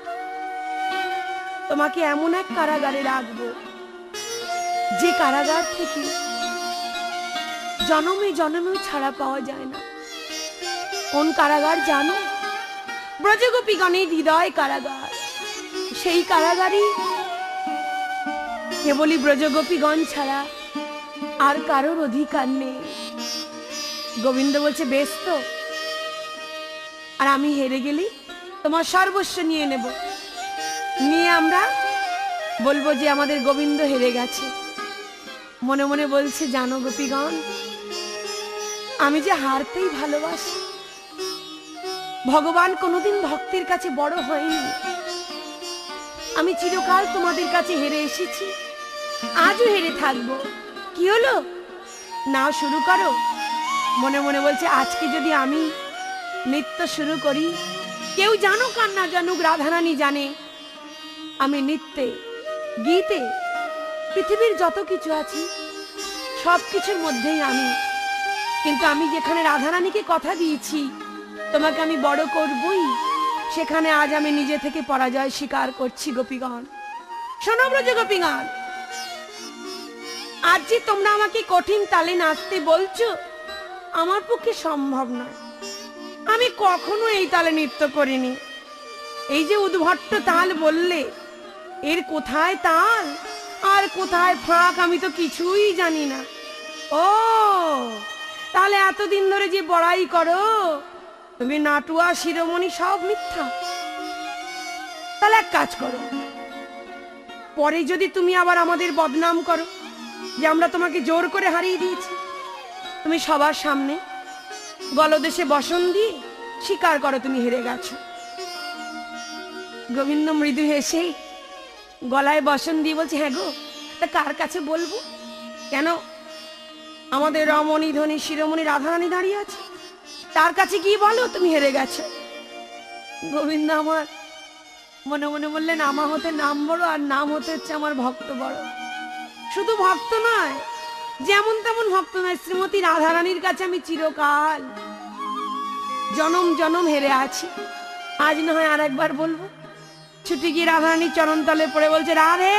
তোমাকে এমন এক কারাগারে রাখবো যে কারাগার থেকে জনমে জনমেও ছাড়া পাওয়া যায় না। কোন কারাগার জানো? ব্রজগোপীগণের হৃদয় কারাগার। সেই কারাগারে কেবলই ব্রজগোপীগণ ছাড়া আর কারোর অধিকার নেই। গোবিন্দ বলছে বেশ তো, আর আমি হেরে গেলি তোমার সর্বস্ব নিয়ে নেব, নিয়ে আমরা বলবো যে আমাদের গোবিন্দ হেরে গেছে। মনে মনে বলছে জানো গোপীগণ, আমি যে হারতেই ভালোবাসি। ভগবান কোনোদিন ভক্তের কাছে বড় হয়নি। আমি চিরকাল তোমাদের কাছে হেরে এসেছি, আজও হেরে থাকবো। কি হলো? নাও শুরু করো। মনে মনে বলছে আজকে যদি আমি নৃত্য শুরু করি, কেউ জানুক আর না জানুক, রাধারানী জানে আমি নৃত্যে গীতে পৃথিবীর যত কিছু আছে সব কিছুর মধ্যেই আমি। কিন্তু আমি যেখানে রাধারানীকে কথা দিয়েছি তোমাকে আমি বড় করবই, সেখানে আজ আমি নিজে থেকে পরাজয় স্বীকার করছি। গোপীগণ শোনো, ব্রজ গোপীগণ, আজ যে তোমরা আমাকে কঠিন তালে নাচতে বলছো, আমার পক্ষে সম্ভব নয়। আমি কখনো এই তালে নৃত্য করিনি। এই যে উদ্ভট্ট তাল বললে, এর কোথায় তাল আর কোথায় কোথায় ফাঁক আমি তো কিছুই জানি না। ও তাহলে এতদিন ধরে যে বড়াই করো তুমি নাটুয়া শিরোমণি সব মিথ্যা। তাহলে এক কাজ করো, পরে যদি তুমি আবার আমাদের বদনাম করো যে আমরা তোমাকে জোর করে হারিয়ে দিয়েছি, তুমি সবার সামনে গলদেশে বসন দিয়ে স্বীকার করো তুমি হেরে গেছো। গোবিন্দ মৃদু হেসে গলায় বসন দিয়ে বলছে, হ্যাঁ গো, তা কার কাছে বলবো? কেন, আমাদের রমণী ধনী শিরোমণি রাধারানী দাঁড়িয়ে আছে, তার কাছে গিয়ে বলো তুমি হেরে গেছো। গোবিন্দ আমার মনে মনে বললেন, আমা হতে নাম বড় আর নাম হতে হচ্ছে আমার ভক্ত বড়। শুধু ভক্ত নয়, যেমন তেমন ভক্ত নয়, শ্রীমতী রাধারানীর কাছে আমি চিরকাল জনম জনম হেরে আছি। আজ না হয় আর একবার বলবো। ছুটে গিয়ে রাধারানীর চরণতলে পড়ে বলছে, রাধে,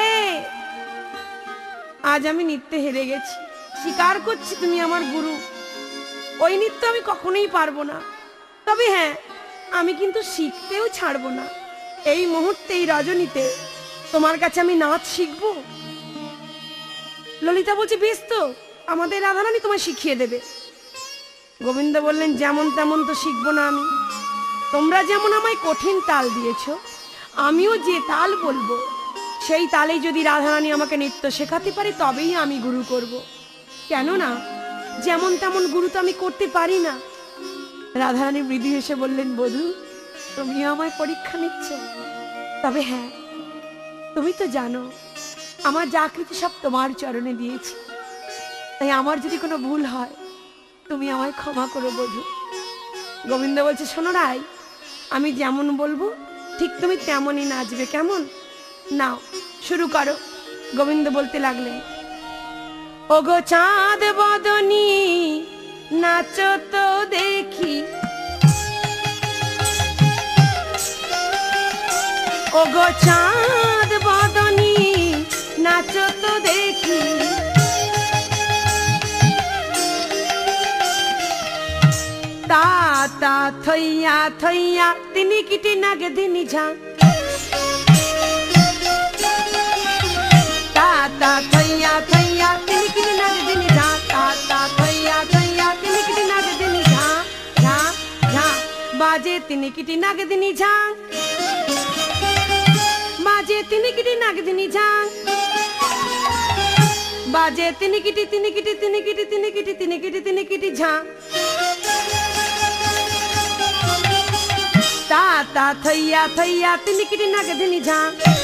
আজ আমি নৃত্যে হেরে গেছি, স্বীকার করছি তুমি আমার গুরু, ওই নৃত্য আমি কখনোই পারবো না। তবে হ্যাঁ, আমি কিন্তু শিখতেও ছাড়বো না। এই মুহূর্তে এই রজনীতে তোমার কাছে আমি নাচ শিখবো। ললিতা বলছে, বেশ তো, আমাদের রাধারানী তোমায় শিখিয়ে দেবে। গোবিন্দ বললেন, যেমন তেমন তো শিখবো না আমি। তোমরা যেমন আমায় কঠিন তাল দিয়েছো, আমিও যে তাল বলবো সেই তালেই যদি রাধারানী আমাকে নৃত্য শেখাতে পারে তবেই আমি গুরু করব। কেননা যেমন তেমন গুরু তো আমি করতে পারি না। রাধারানী মৃদু হেসে বললেন, বধূ, তুমি আমায় পরীক্ষা নিচ্ছ? তবে হ্যাঁ, তুমি তো জানো আমার যা কিছু সব তোমার চরণে দিয়েছি, তাই আমার যদি কোনো ভুল হয় তুমি আমায় ক্ষমা করো বধূ। গোবিন্দ বলছে, শোনো রাই, আমি যেমন বলবো ঠিক তুমি তেমনই নাচবে, কেমন? নাও, শুরু করো। গোবিন্দ বলতে লাগলেন, ওগো চাঁদ বদনী নাচো তো দেখি, ওগো চাঁদ বদনী নাচো তো দেখি, তা তা থইয়া থইয়া তিনি কিটি নাগে দিনি ঝা, তা তা থইয়া থইয়া তিনি কিটি নাগে দিনি ঝা, তা তা থইয়া থইয়া তিনি কিটি নাগে দিনি ঝা, ঝা ঝা বাজে তিনি কিটি নাগে দিনি ঝা, বাজে তিনি কিটি নাগে দিনি ঝা, বাজে তিনি কিটি তিনি কিটি তিনি কিটি তিনি কিটি তিনি কিটি তিনি কিটি ঝা, তা তা থইয়া থইয়া তিনি কিটি নাগে দিনি ঝা,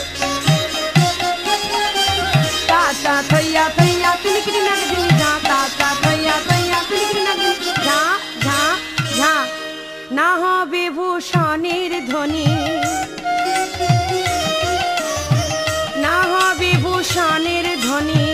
তা তা থইয়া থইয়া তিনি কিটি নাগে দিনি ঝা, তা তা থইয়া থইয়া তিনি কিটি নাগে ঝা, ঝা ঝা না হবে ভূষণের ধ্বনি, না হবে ভূষণের ধ্বনি,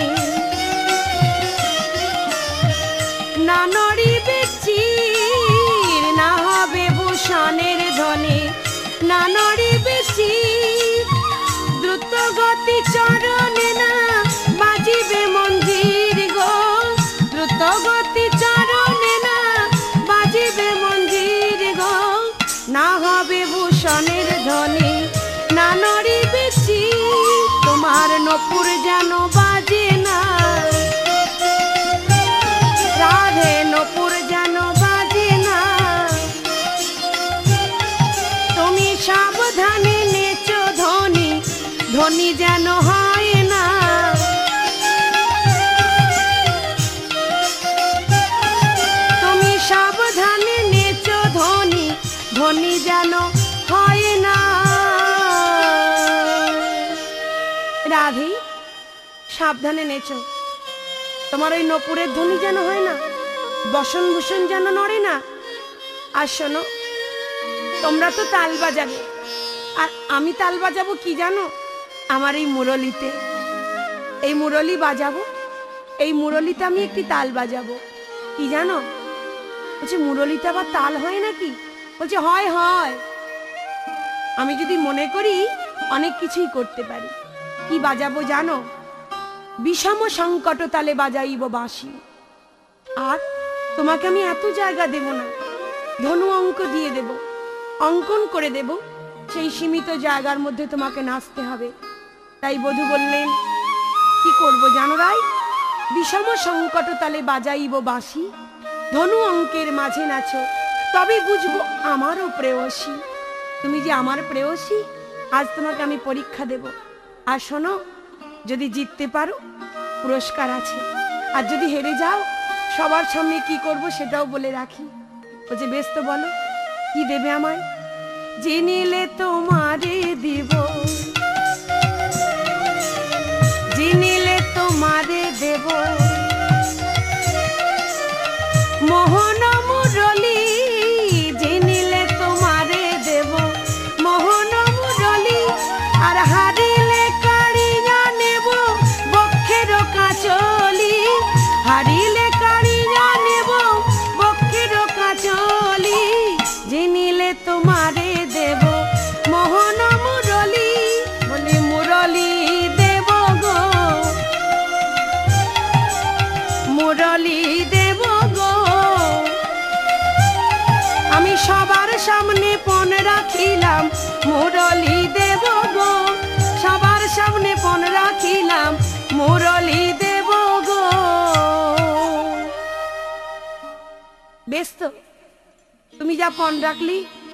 না নড়িবে চির, না হবে ভূষণের ধ্বনি, না নড়িবে চির, দ্রুত গতি চরণে না বাজিবে মঞ্জির গো, দ্রুত গতি চরণে না বাজিবে মঞ্জির গো, না হবে ভূষণের ধ্বনি, না নড়িবে চির, তোমার নপুর যেন বাজে না, রাধে নপুর যেন বাজে না, তুমি সাবধানে নেচো ধ্বনি, ধ্বনি যেন হয় না, তুমি সাবধানে নেচো ধ্বনি, ধ্বনি যেন হয় না। রাধে, সাবধানে নেচো, তোমার ওই নপুরের ধ্বনি যেন হয় না, বসন ভূষণ যেন নড়ে না। আর শোনো, তোমরা তো তাল বাজাবে, আর আমি তাল বাজাবো কি জানো? আমার এই মুরলিতে, এই মুরলি বাজাবো, এই মুরলিতে আমি একটি তাল বাজাবো। কি জানো? বলছে, মুরলিতে আবার তাল হয় নাকি? বলছে, হয় হয়, আমি যদি মনে করি অনেক কিছুই করতে পারি। কি বাজাবো জানো? বিষম সংকট তালে বাজাইব বাঁশি। আর তোমাকে আমি এত জায়গা দেব না, ধনু অঙ্ক দিয়ে দেব, অঙ্কন করে দেব, সেই সীমিত জায়গার মধ্যে তোমাকে নাচতে হবে। তাই বধূ বললেন, কি জানো রাই, বিষম সংকট তালে বাজাইব বাঁশি, ধনু অঙ্কের মাঝে নাচো, তবে বুঝবো আমারও প্রেয়সী। তুমি যে আমার প্রেয়সী, আজ তোমাকে আমি পরীক্ষা দেব। আর শোনো, যদি জিততে পারো পুরস্কার আছে, আর যদি হেরে যাও সবার সামনে কি করব সেটাও বলে রাখি। বলছে বেশ, তো বলো কি দেবে আমায়? জিনিলে তোমারে দিব, জিনিলে তোমারে দেব মোহন মুরলী, জিনিলে তোমারে দেব মোহন মুরলী, আর হারিলে কাড়িয়া নেব বক্ষের কাঁচলি, হারিলে কাড়িয়া নেব বক্ষের কাঁচলি, জিনিলে তোমারে দেব মোহন মুরলী। বলে মুরলী দেব গো, মুরলী দেব গো, আমি সবার সামনে পণ রাখিলাম, মুরলী দেব গো, সবার সামনে পণ রাখিলাম, মুরলী দেব গো। বেশ, তো তুমি যা পণ রাখলি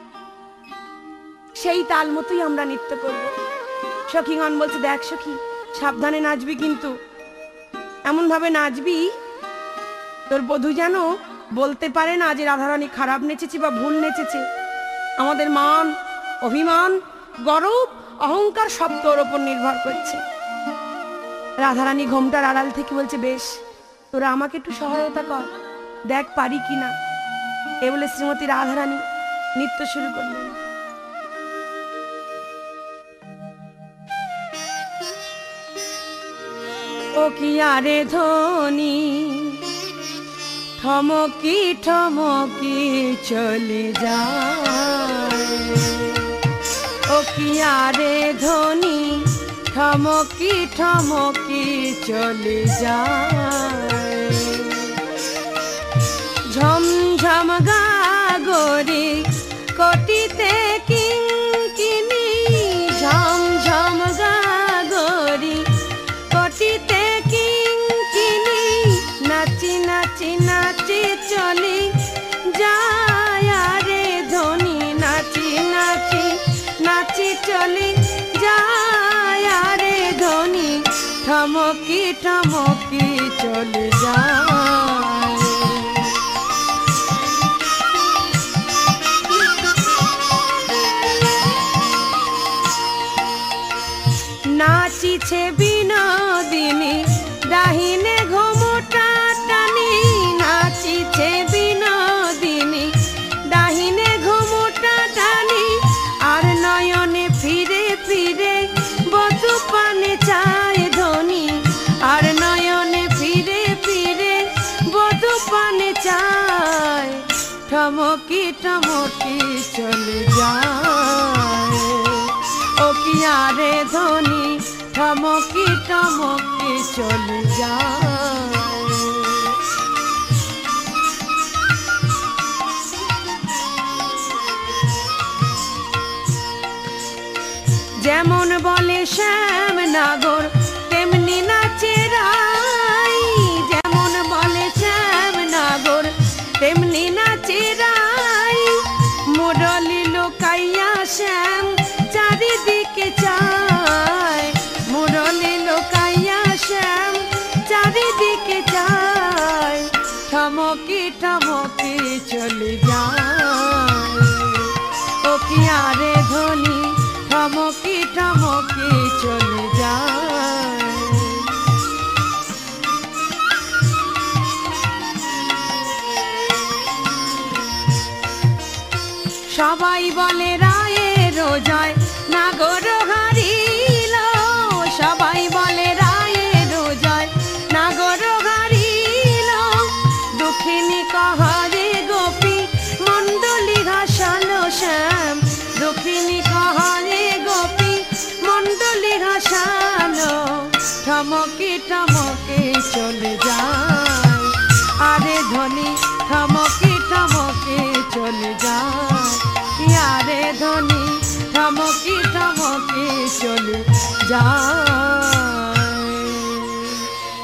সেই তাল মতোই আমরা নৃত্য করব। সখীগণ বলছে দেখ সখী, সাবধানে নাচবি, কিন্তু এমন ভাবে নাচবি তোর বধূ যেন বলতে পারে না যে রাধারানী খারাপ নেচেছে বা ভুল নেচেছে। আমাদের মান, অভিমান, গর্ব, অহংকার সব তোর ওপর নির্ভর করছে। রাধারানী ঘোমটার আড়াল থেকে বলছে বেশ, তোরা আমাকে একটু সহায়তা কর, দেখ পারি কিনা। এ বলে শ্রীমতী রাধারানী নৃত্য শুরু করলেন। ও কি আরে ধ্বনি ঠমকি ঠমকি চলে যায়, ও কি আরে ধ্বনি ঠমকি ঠমকি চলে যায়, ঝমঝম গাগরে কটিতে কিঙ্কিনি, ঝমঝম গাগরে কটিতে কিঙ্কিনি, নাচি নাচি নাচি চলি যায় রে ধ্বনি, নাচি নাচি নাচি চলি যায় রে ধ্বনি, ঠমকি ঠমকি চলে যায়। নাচিছে বিনোদিনী ডাহিনে ঘুমটা টানি, নাচিছে বিনোদিনী ডাহিনে ঘুমটা টানি, আর নয়নে ফিরে ফিরে বধূ পানে চায় ধ্বনি, আর নয়নে ফিরে ফিরে বধূ পানে চায়, ঠমকি ঠমকি চলে যায়, ও কি আরে ধ্বনি ঠমকি ঠমকি চলে যায়। যেমন বলে শ্যাম নাগর তেমনি নাচে রাই, যেমন বলে শ্যাম নাগর তেমনি নাচে রাই, মুরলী লোকাইয়া শ্যাম চারিদিকে চায়, মুরলী লোকাইয়া শ্যাম চারিদিকে চায়, ঠমকি ঠমকি চলে যায়, ও কি আরে ধ্বনি ঠমকি ঠমকি চলে যায়। সবাই বলে রায়ের জয় নাগর হারিল, সবাই বলে রায়ের জয় নাগর হারিল, দুঃখিনী কহরে গোপী মণ্ডলী ঘাসালো শ্যাম, দুঃখিনী কহরে গোপী মণ্ডলী ঘাসালো, ঠমকি ঠমকি চলে যায়, আরে ধ্বনি ঠমকি ঠমকি চলে যায়, আরে ধ্বনি ঠমকি ঠমকি চলে যায়।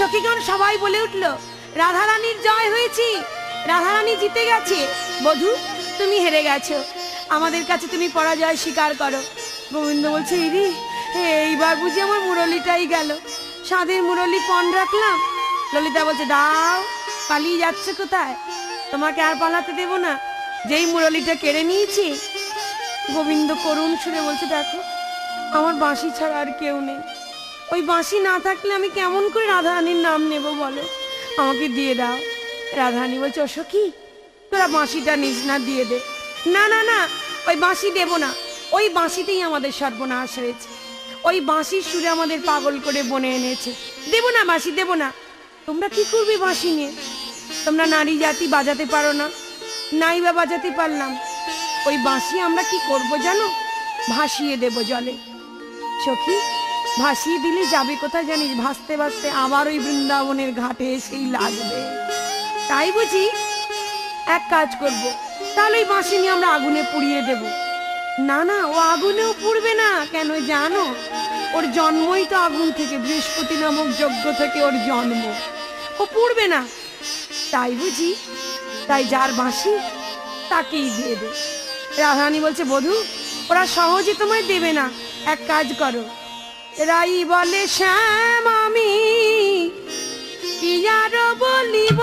সখীগণ সবাই বলে উঠল, রাধারানীর জয় হয়েছে, রাধারানী জিতে গেছে। বধূ, তুমি হেরে গেছো, আমাদের কাছে তুমি পরাজয় স্বীকার করো। গোবিন্দ বলছে, ইরি এইবার বুঝি আমার মুরলিটাই গেল, সাধের মুরলি পণ রাখলাম। ললিতা বলছে, দাও, পালিয়ে যাচ্ছে কোথায়, তোমাকে আর পালাতে দেব না, যেই মুরলিটা কেড়ে নিয়েছি। গোবিন্দ করুণ সুরে বলছে, দেখো আমার বাঁশি ছাড়া আর কেউ নেই, ওই বাঁশি না থাকলে আমি কেমন করে রাধারানীর নাম নেব বলো, আমাকে দিয়ে দাও। রাধারানী বলছে, ও সখী, তোরা বাঁশিটা নিস না, দিয়ে দে। না না না, ওই বাঁশি দেব না, ওই বাঁশিতেই আমাদের সর্বনাশ হয়েছে, ওই বাঁশির সুরে আমাদের পাগল করে বনে এনেছে, দেব না বাঁশি, দেব না। তোমরা কি করবে বাঁশি নিয়ে? তোমরা নারী জাতি, বাজাতে পারো না, নাই বা বাজাতে পারলাম, ওই বাঁশি আমরা কি করব জানো? ভাসিয়ে দেব জলে। সখী, ভাসিয়ে দিলে যাবে কোথায় জানিস? ভাসতে ভাসতে আবার ওই বৃন্দাবনের ঘাটে এসেই লাগবে। তাই বুঝি এক কাজ করব, তাহলে ওই বাঁশি নিয়ে আমরা আগুনে পুড়িয়ে দেব। না না, ও আগুনেও পুড়বে না। কেন জানো? ওর জন্মই তো আগুন থেকে, বৃহস্পতি নামক যজ্ঞ থেকে ওর জন্ম, ও পুড়বে না। তাই বুঝি? তাই যার বাঁশি তাকেই দিয়ে দে। রাধারানী বলছে, বধূ, ওরা সহজে তোমায় দেবে না, এক কাজ করো। রাই বলে, শ্যাম আমি কি আর বলিব,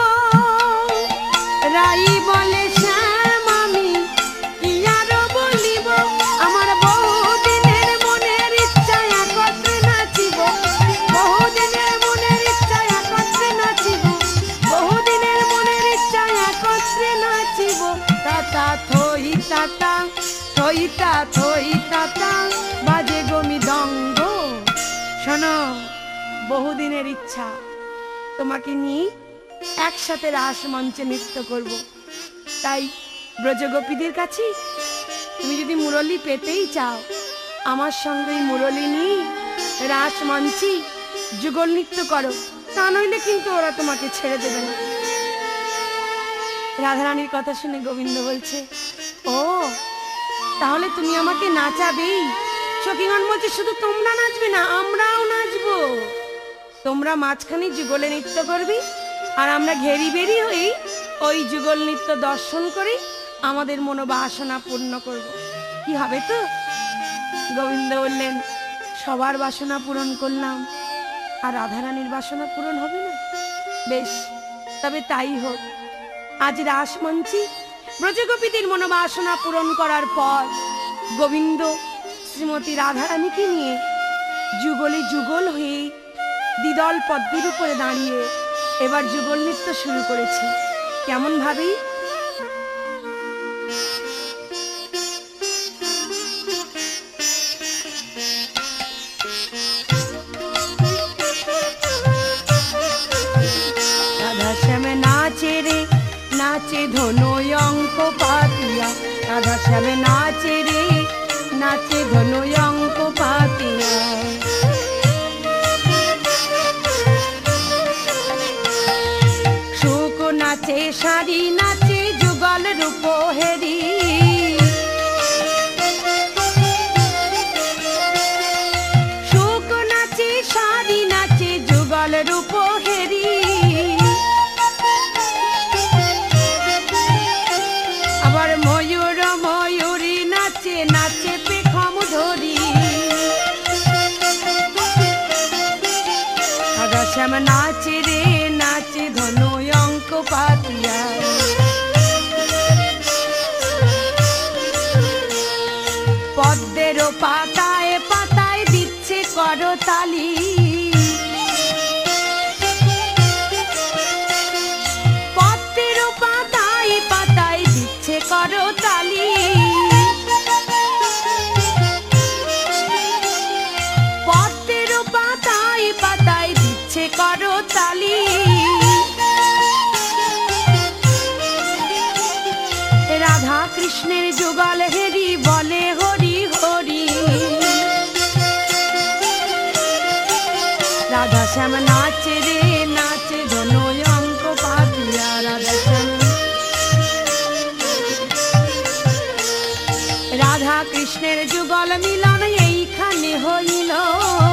রাই বলে, শ্যাম আমি কি আর বলিব, আমার বহুদিনের মনের ইচ্ছা একত্রে নাচিব, বহুদিনের মনের ইচ্ছা একত্রে নাচিব, বহুদিনের মনের ইচ্ছা একত্রে নাচিব। তাতা থই তাতা থই তা থই তাতা বাজে গমি দঙ্গ। শোনো, বহুদিনের ইচ্ছা, তোমাকে নিয়ে একসাথে রাস মঞ্চে নৃত্য করব। তাই ব্রজগোপীদের কাছে তুমি যদি মুরলি পেতেই চাও, আমার সঙ্গে মুরলি নিয়ে রাস মঞ্চে যুগল নৃত্য করো, তা নইলে কিন্তু ওরা তোমাকে ছেড়ে দেবে না। রাধারানীর কথা শুনে গোবিন্দ বলছে, ও তাহলে তুমি আমাকে নাচাবেই? সখীগণ বলছে, শুধু তোমরা নাচবে না, আমরাও নাচবো। তোমরা মাঝখানে যুগলে নৃত্য করবে, আর আমরা ঘেরি বেরি হই ওই যুগল নৃত্য দর্শন করে আমাদের মনোবাসনা পূর্ণ করব। কি হবে তো? গোবিন্দ বললেন, সবার বাসনা পূরণ করলাম, আর রাধারানীর বাসনা পূরণ হবে না? বেশ, তবে তাই হোক। আজ রাসমঞ্চে ব্রজগোপীদের মনোবাসনা পূরণ করার পর গোবিন্দ শ্রীমতী রাধারানীকে নিয়ে যুগলে যুগল হয়ে দ্বিদল পদ্মের উপরে দাঁড়িয়ে এবার যুগল নৃত্য শুরু করেছে। কেমন ভাবে? রাধা শ্যাম নাচে রে, নাচে ধনু অঙ্ক পাতিয়া, রাধা শ্যাম নাচে রে, নাচে ধনু অঙ্ক পাতিয়া। শুক নাচে, শাড়ি নাচে, যুগল রূপ হেরি, শুক নাচে, শাড়ি নাচে, যুগল রূপ হেরি। আবার ময়ূর ময়ূরী নাচে, নাচে পেখম ধরি। রাধা শ্যাম নাচে রে, নাচে ধনু অঙ্ক পাতিয়া। পদ্মের পাতায় পাতায় দিচ্ছে করতালি, পদ্মের পাতায় পাতায় দিচ্ছে করতালি। পদ্মের পাতায় পাতায় দিচ্ছে করতালি। রাধা কৃষ্ণের যুগল হেরি, বলে হরি হরি। রাধা শ্যাম নাচে রে, নাচে ধনু অঙ্ক পাতিয়া। রাধা শ্যাম, রাধা কৃষ্ণের যুগল মিলন এইখানে হইল।